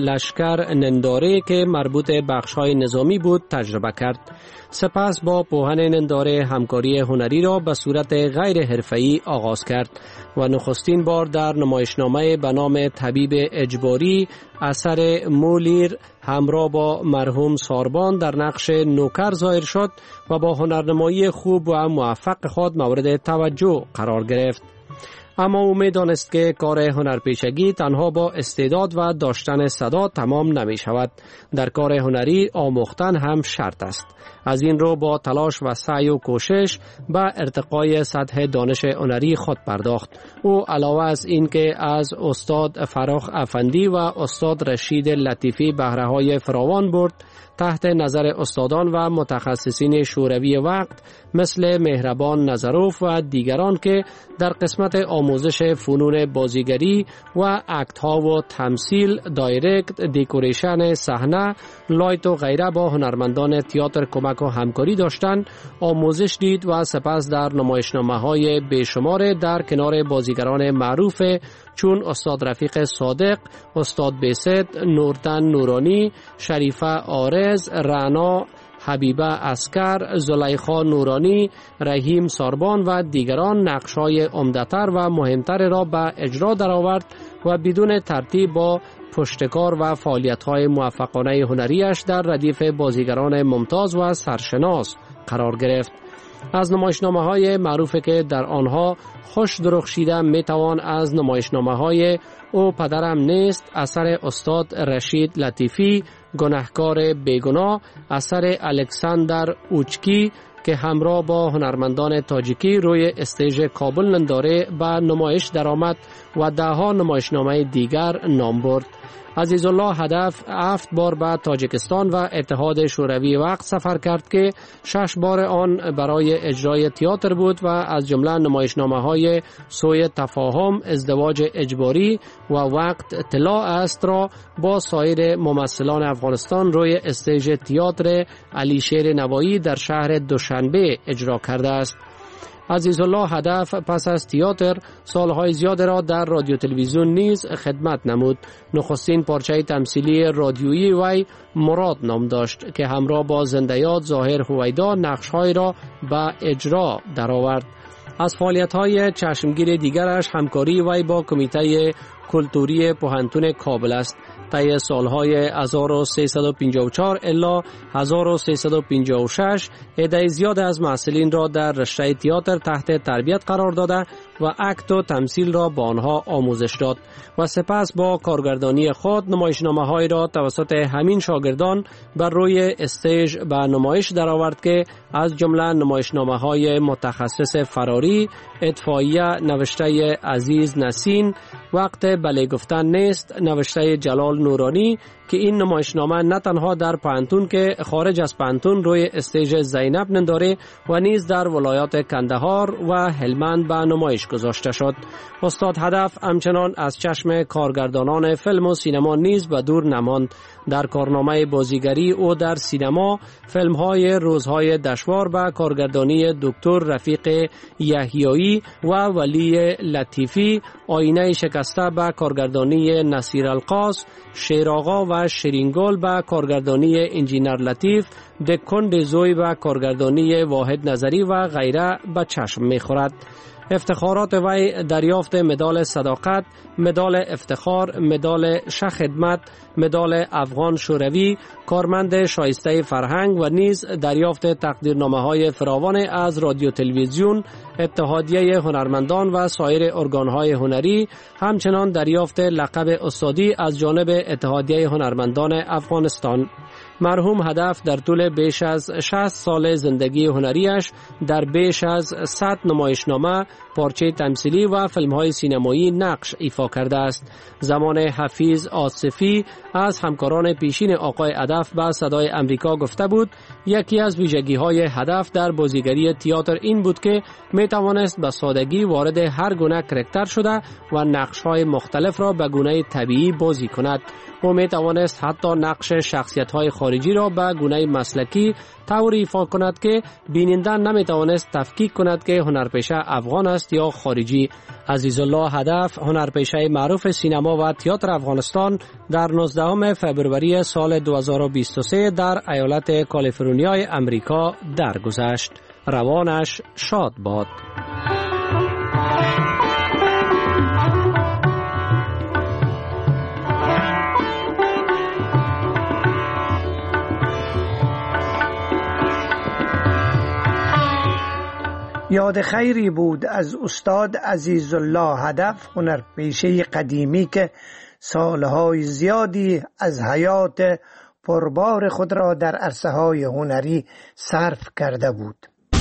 لشکر ننداره که مربوط به بخش‌های نظامی بود تجربه کرد. سپس با پوهن ننداره همکاری هنری را به صورت غیر حرفه‌ای آغاز کرد و نخستین بار در نمایشنامه به نام طبیب اجباری اثر مولیر همراه با مرحوم ساربان در نقش نوکر ظاهر شد و با هنرنمایی خوب و موفق خود مورد توجه قرار گرفت. اما او می دانست که کار هنرپیشگی تنها با استعداد و داشتن صدا تمام نمی شود. در کار هنری آموختن هم شرط است. از این رو با تلاش و سعی و کوشش به ارتقای سطح دانش هنری خود پرداخت. او علاوه از این که از استاد فراخ افندی و استاد رشید لطیفی بهره‌های فراوان برد، تحت نظر استادان و متخصصین شوروی وقت مثل مهربان نظروف و دیگران که در قسمت آموزش فنون بازیگری و اکت ها و تمثیل، دایرکت، دکوریشن صحنه، لایت و غیره با هنرمندان تئاتر کمک و همکاری داشتند، آموزش دید و سپس در نمایشنامه های بیشمار در کنار بازیگران معروف چون استاد رفیق صادق، استاد بیست، نورتن نورانی، شریفه آرز، رعنا حبیبه اسکر، زلیخا نورانی، رحیم ساربان و دیگران نقش‌های عمده‌تر و مهمتر را به اجرا درآورد و بدون ترتیب با پشتکار و فعالیت‌های موفقانه هنریش در ردیف بازیگران ممتاز و سرشناس قرار گرفت. از نمایشنامه‌های معروفی که در آنها خوش درخشیده میتوان از نمایشنامه‌های او پدرم نیست، اثر استاد رشید لطیفی، گناهکار بیگناه، اثر الکساندر اوچکی که همراه با هنرمندان تاجیکی روی استیج کابل ننداره به نمایش درآمد و دهها نمایشنامه دیگر نام برد. عزیزالله هدف هفت بار به تاجیکستان و اتحاد شوروی وقت سفر کرد که شش بار آن برای اجرای تئاتر بود و از جمله نمایشنامه‌های سوی تفاهم، ازدواج اجباری و وقت طلا است را با سایر ممثلان افغانستان روی استیج تئاتر علی شیر نوایی در شهر دوشنبه اجرا کرده است. عزیزالله هدف پس از تئاتر سالهای زیاد را در رادیو تلویزیون نیز خدمت نمود. نخستین پارچه تمثیلی رادیویی وی مراد نام داشت که همراه با زنده‌یاد ظاهر هویدا نقش‌های را به اجرا درآورد. از فعالیت‌های چشمگیر دیگرش همکاری وی با کمیته کلتوری پوهنتون کابل است. طی سالهای هزار و سیصد و پنجاه و چهار الی هزار و سیصد و پنجاه و شش عده زیاد از محصلین را در رشته تئاتر تحت تربیت قرار داده و اکت و تمثیل را با آنها آموزش داد و سپس با کارگردانی خود نمایشنامه‌های را توسط همین شاگردان بر روی استیج به نمایش درآورد که از جمله نمایشنامه‌های متخصص فراری، اطفائیه نوشته عزیز نسین، وقت بله گفتن نیست نوشته جلال نورانی که این نمایشنامه نه تنها در پانتون که خارج از پانتون روی استیج زینب ننداره و نیز در ولایات کندهار و هلمند به نمایش گذاشته شد. استاد هدف همچنان از چشم کارگردانان فیلم و سینما نیز به دور نماند. در کارنامه بازیگری او در سینما فیلم‌های روزهای دشوار به کارگردانی دکتر رفیق یحیایی و ولی لطیفی، آینه شکسته به کارگردانی نصیر القاس، شیراغا و شیرینگل به کارگردانی انجینر لطیف، دکن زوی به کارگردانی واحد نظری و غیره به چشم می‌خورد. افتخارات وی دریافت مدال صداقت، مدال افتخار، مدال شه خدمت، مدال افغان شوروی، کارمند شایسته فرهنگ و نیز دریافت تقدیرنامه‌های فراوان از رادیو تلویزیون، اتحادیه هنرمندان و سایر ارگان‌های هنری، همچنان دریافت لقب استادی از جانب اتحادیه هنرمندان افغانستان. مرحوم هدف در طول بیش از شصت سال زندگی هنریش در بیش از صد نمایشنامه، پارچه تمثیلی و فیلم‌های سینمایی نقش ایفا کرده است. زمان حفیظ آصفی از همکاران پیشین آقای هدف به صدای امریکا گفته بود یکی از ویژگی‌های هدف در بازیگری تئاتر این بود که می‌توانست به سادگی وارد هر گونه کاراکتر شده و نقش‌های مختلف را به گونه طبیعی بازی کند. او می‌توانست حتی نقش شخصیت‌های خارجی را به گونه مسلکی طور ایفا کند که بیننده نمیتوانست تفکیک کند که هنرپیشه افغان است یا خارجی. عزیزالله هدف، هنرپیشه معروف سینما و تئاتر افغانستان، در نوزدهم فوریه سال دو هزار و بیست و سه در ایالت کالیفرنیای امریکا درگذشت. روانش شاد باد. یاد خیری بود از استاد عزیزالله هدف، هنرپیشه قدیمی که سالهای زیادی از حیات پربار خود را در عرصه‌های هنری صرف کرده بود.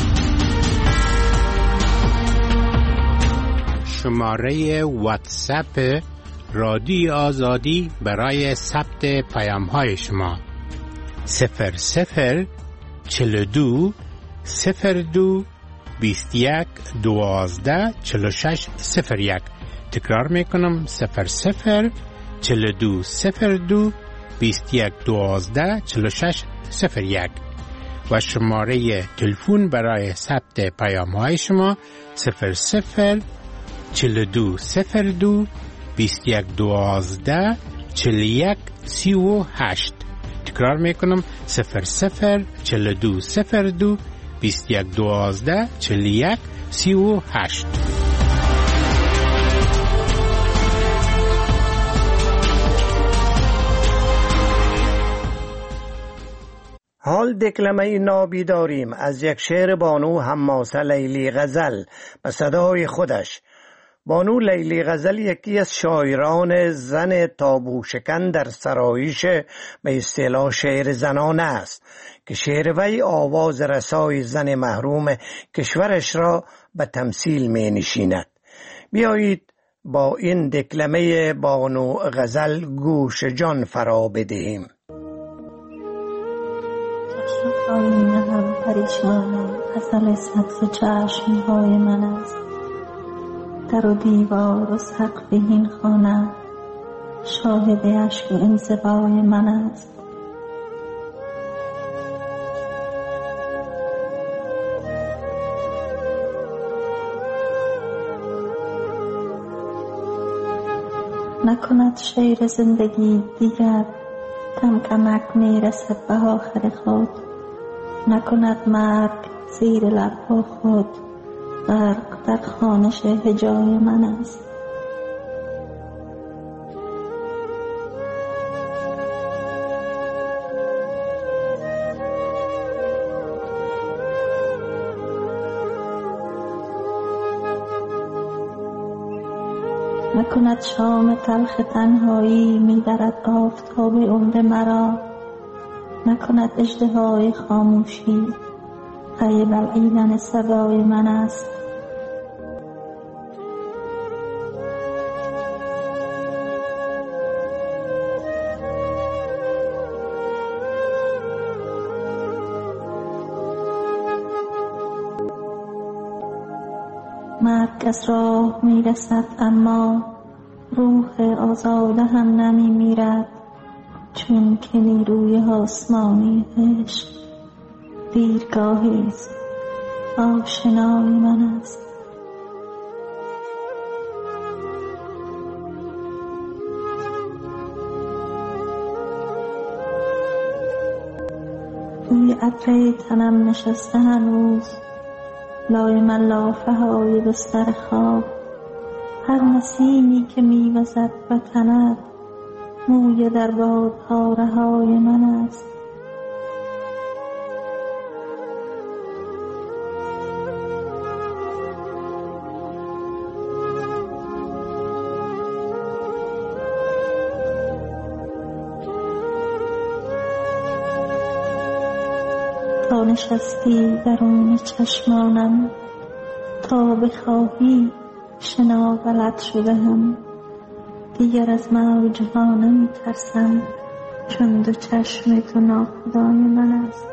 شماره واتساپ رادیو آزادی برای ثبت پیام‌های شما صفر صفر چهل و دو صفر دو بیست و یک دوازده چهل و شش صفر یک. تکرار میکنم صفر صفر چهل و دو صفر دو بیست و یک دوازده چهل و شش صفر یک و شماره تلفن برای ثبت پیام های شما صفر صفر چهل و دو صفر دو بیست و یک دوازده چهل و یک سی و هشت. تکرار میکنم صفر صفر چهل و دو صفر دو بیست و یک دوازده چهل و یک سی و هشت. حال دکلمه نابی داریم از یک شعر بانو حماسه لیلی غزل به صدای خودش. بانو لیلی غزل یکی از شاعران زن تابو شکن در سرایش به اصطلاح شعر زنانه است که شعر وی آواز رسای زن محروم کشورش را به تمثیل می نشیند. بیایید با این دکلمه بانو غزل گوش جان فرا بدهیم. آینه هم پریشانم، غزل سبز چشمهای من است. در و دیوار و سقف این خانه شاهد اشک و انزوای من است. نکند شیر زندگی دیگر کم کمک میرسد به آخر خود. نکند مرگ زیر لبها خود غرق در خوانش هجای من است. نکند شام تلخ تنهایی می‌درد آفتاب عمر مرا. نکند اژدهای خاموشی پی بلعیدن صدای من است. مرگ از راه میرسد اما روح آزاده هم نمی میرد، چون که نیروی آسمانی عشق دیرگاهی است آشنای من است. روی عطر تنم نشسته هنوز لایم لافه های بستر خواب. هر نسیمی که میوزد به تنت موی در بادها رهای من است. تا نشستی درون چشمانم، تا بخواهی شنا بلد شده هم. دیگر از موج ها نمی ترسم، چون دو چشم تو ناخدای من است.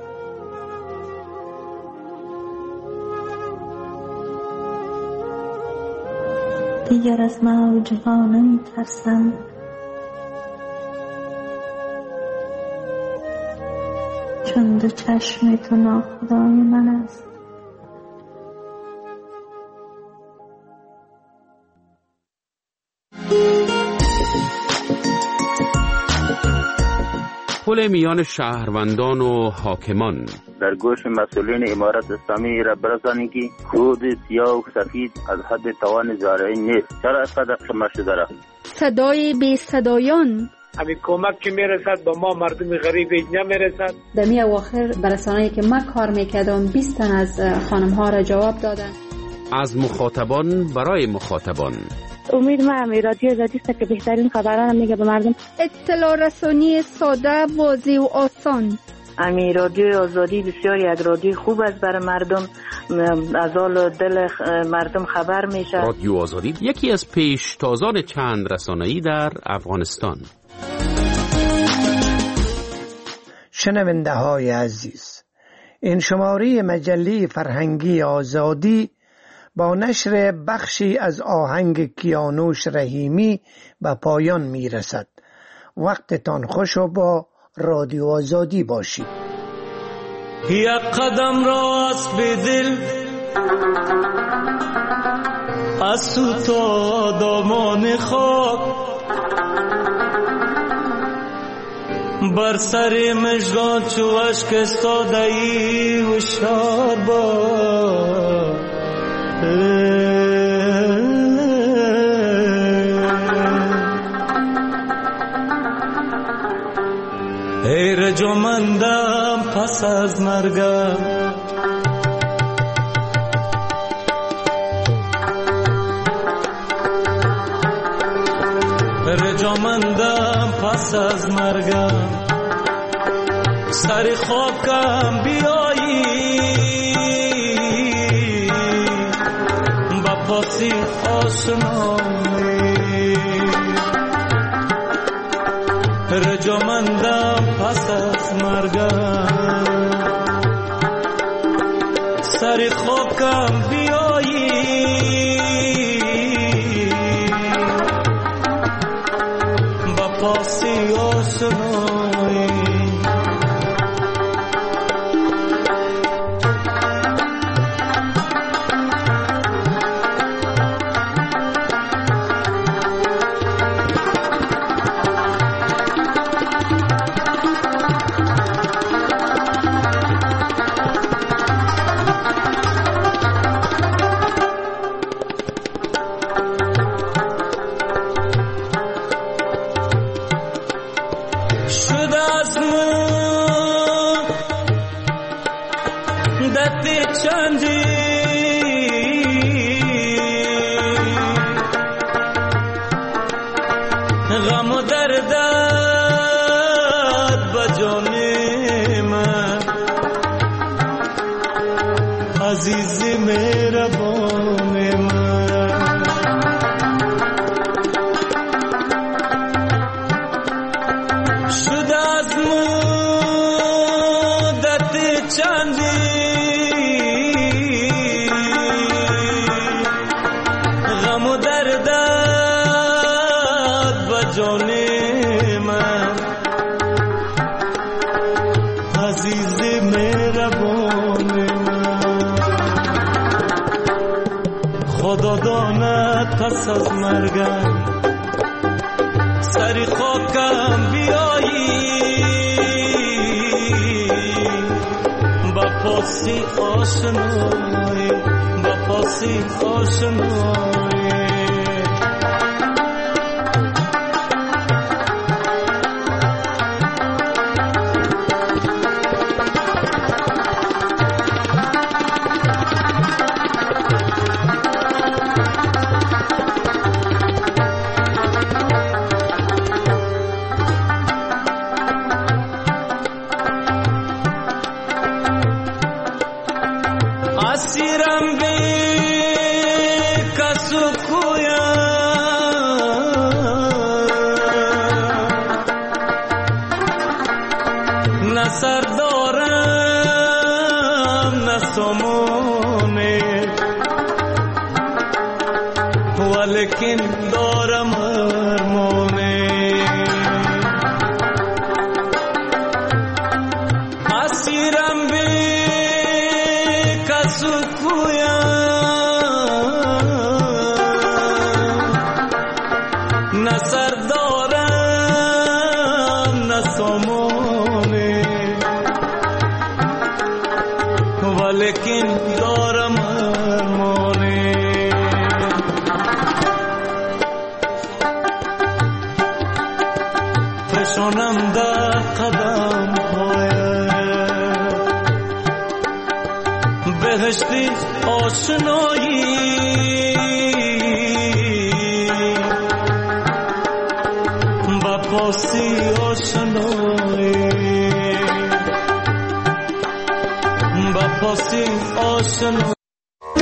دیگر از موج ها نمی ترسم، دو چشم تو ناخدای من است. پل میان شهروندان و حاکمان. در گوش مسئولین امارت اسلامی را برسانید که خود سیاه و سفید از حد توان زارعی نیست. چرا اینقدر خمه شده را؟ صدای بی صدایان. همین کمک که میرسد با ما مردم غریب نمیرسد. در می اواخر برسانه‌ای که من کار میکردم بیست تن از خانم ها را جواب دادن. از مخاطبان برای مخاطبان. امید ما هم رادیو آزادی است که بهترین خبران میگه به مردم. اطلاع رسانی ساده، واضح و آسان. امی رادیو آزادی بسیار یک رادیو خوب است برای مردم، از حال و دل مردم خبر میشه. رادیو آزادی یکی از پیشتازان چند رسانه‌ای در افغانستان. شنونده های عزیز، این شماره مجله فرهنگی آزادی با نشر بخشی از آهنگ کیانوش رحیمی به پایان می رسد. وقتتان خوش و با رادیو آزادی باشید. یک قدم راست به دل از تو تا دامان خاک، بر سر مژگان چو اشک استاده ای هوشیار باش. ای رجمندم پس از مرگم، رجمندم پس از مرگم، سر خاکم بیایی با پاسی آشنایی. رجمندم پس از مرگم، سر خاکم بیایی با پاسی آشنایی. خدا داند پس از مرگم، سری خاکم بیایی با پاسی آشنایی، با پاسی آشنایی. Asira نکویم، نه سر دارم نه سامانه، ولیکن دارم ارمانه. فشانم در قدم بهشتی آشنایی، با پاسی آشنایی، با پاسی آشنایی.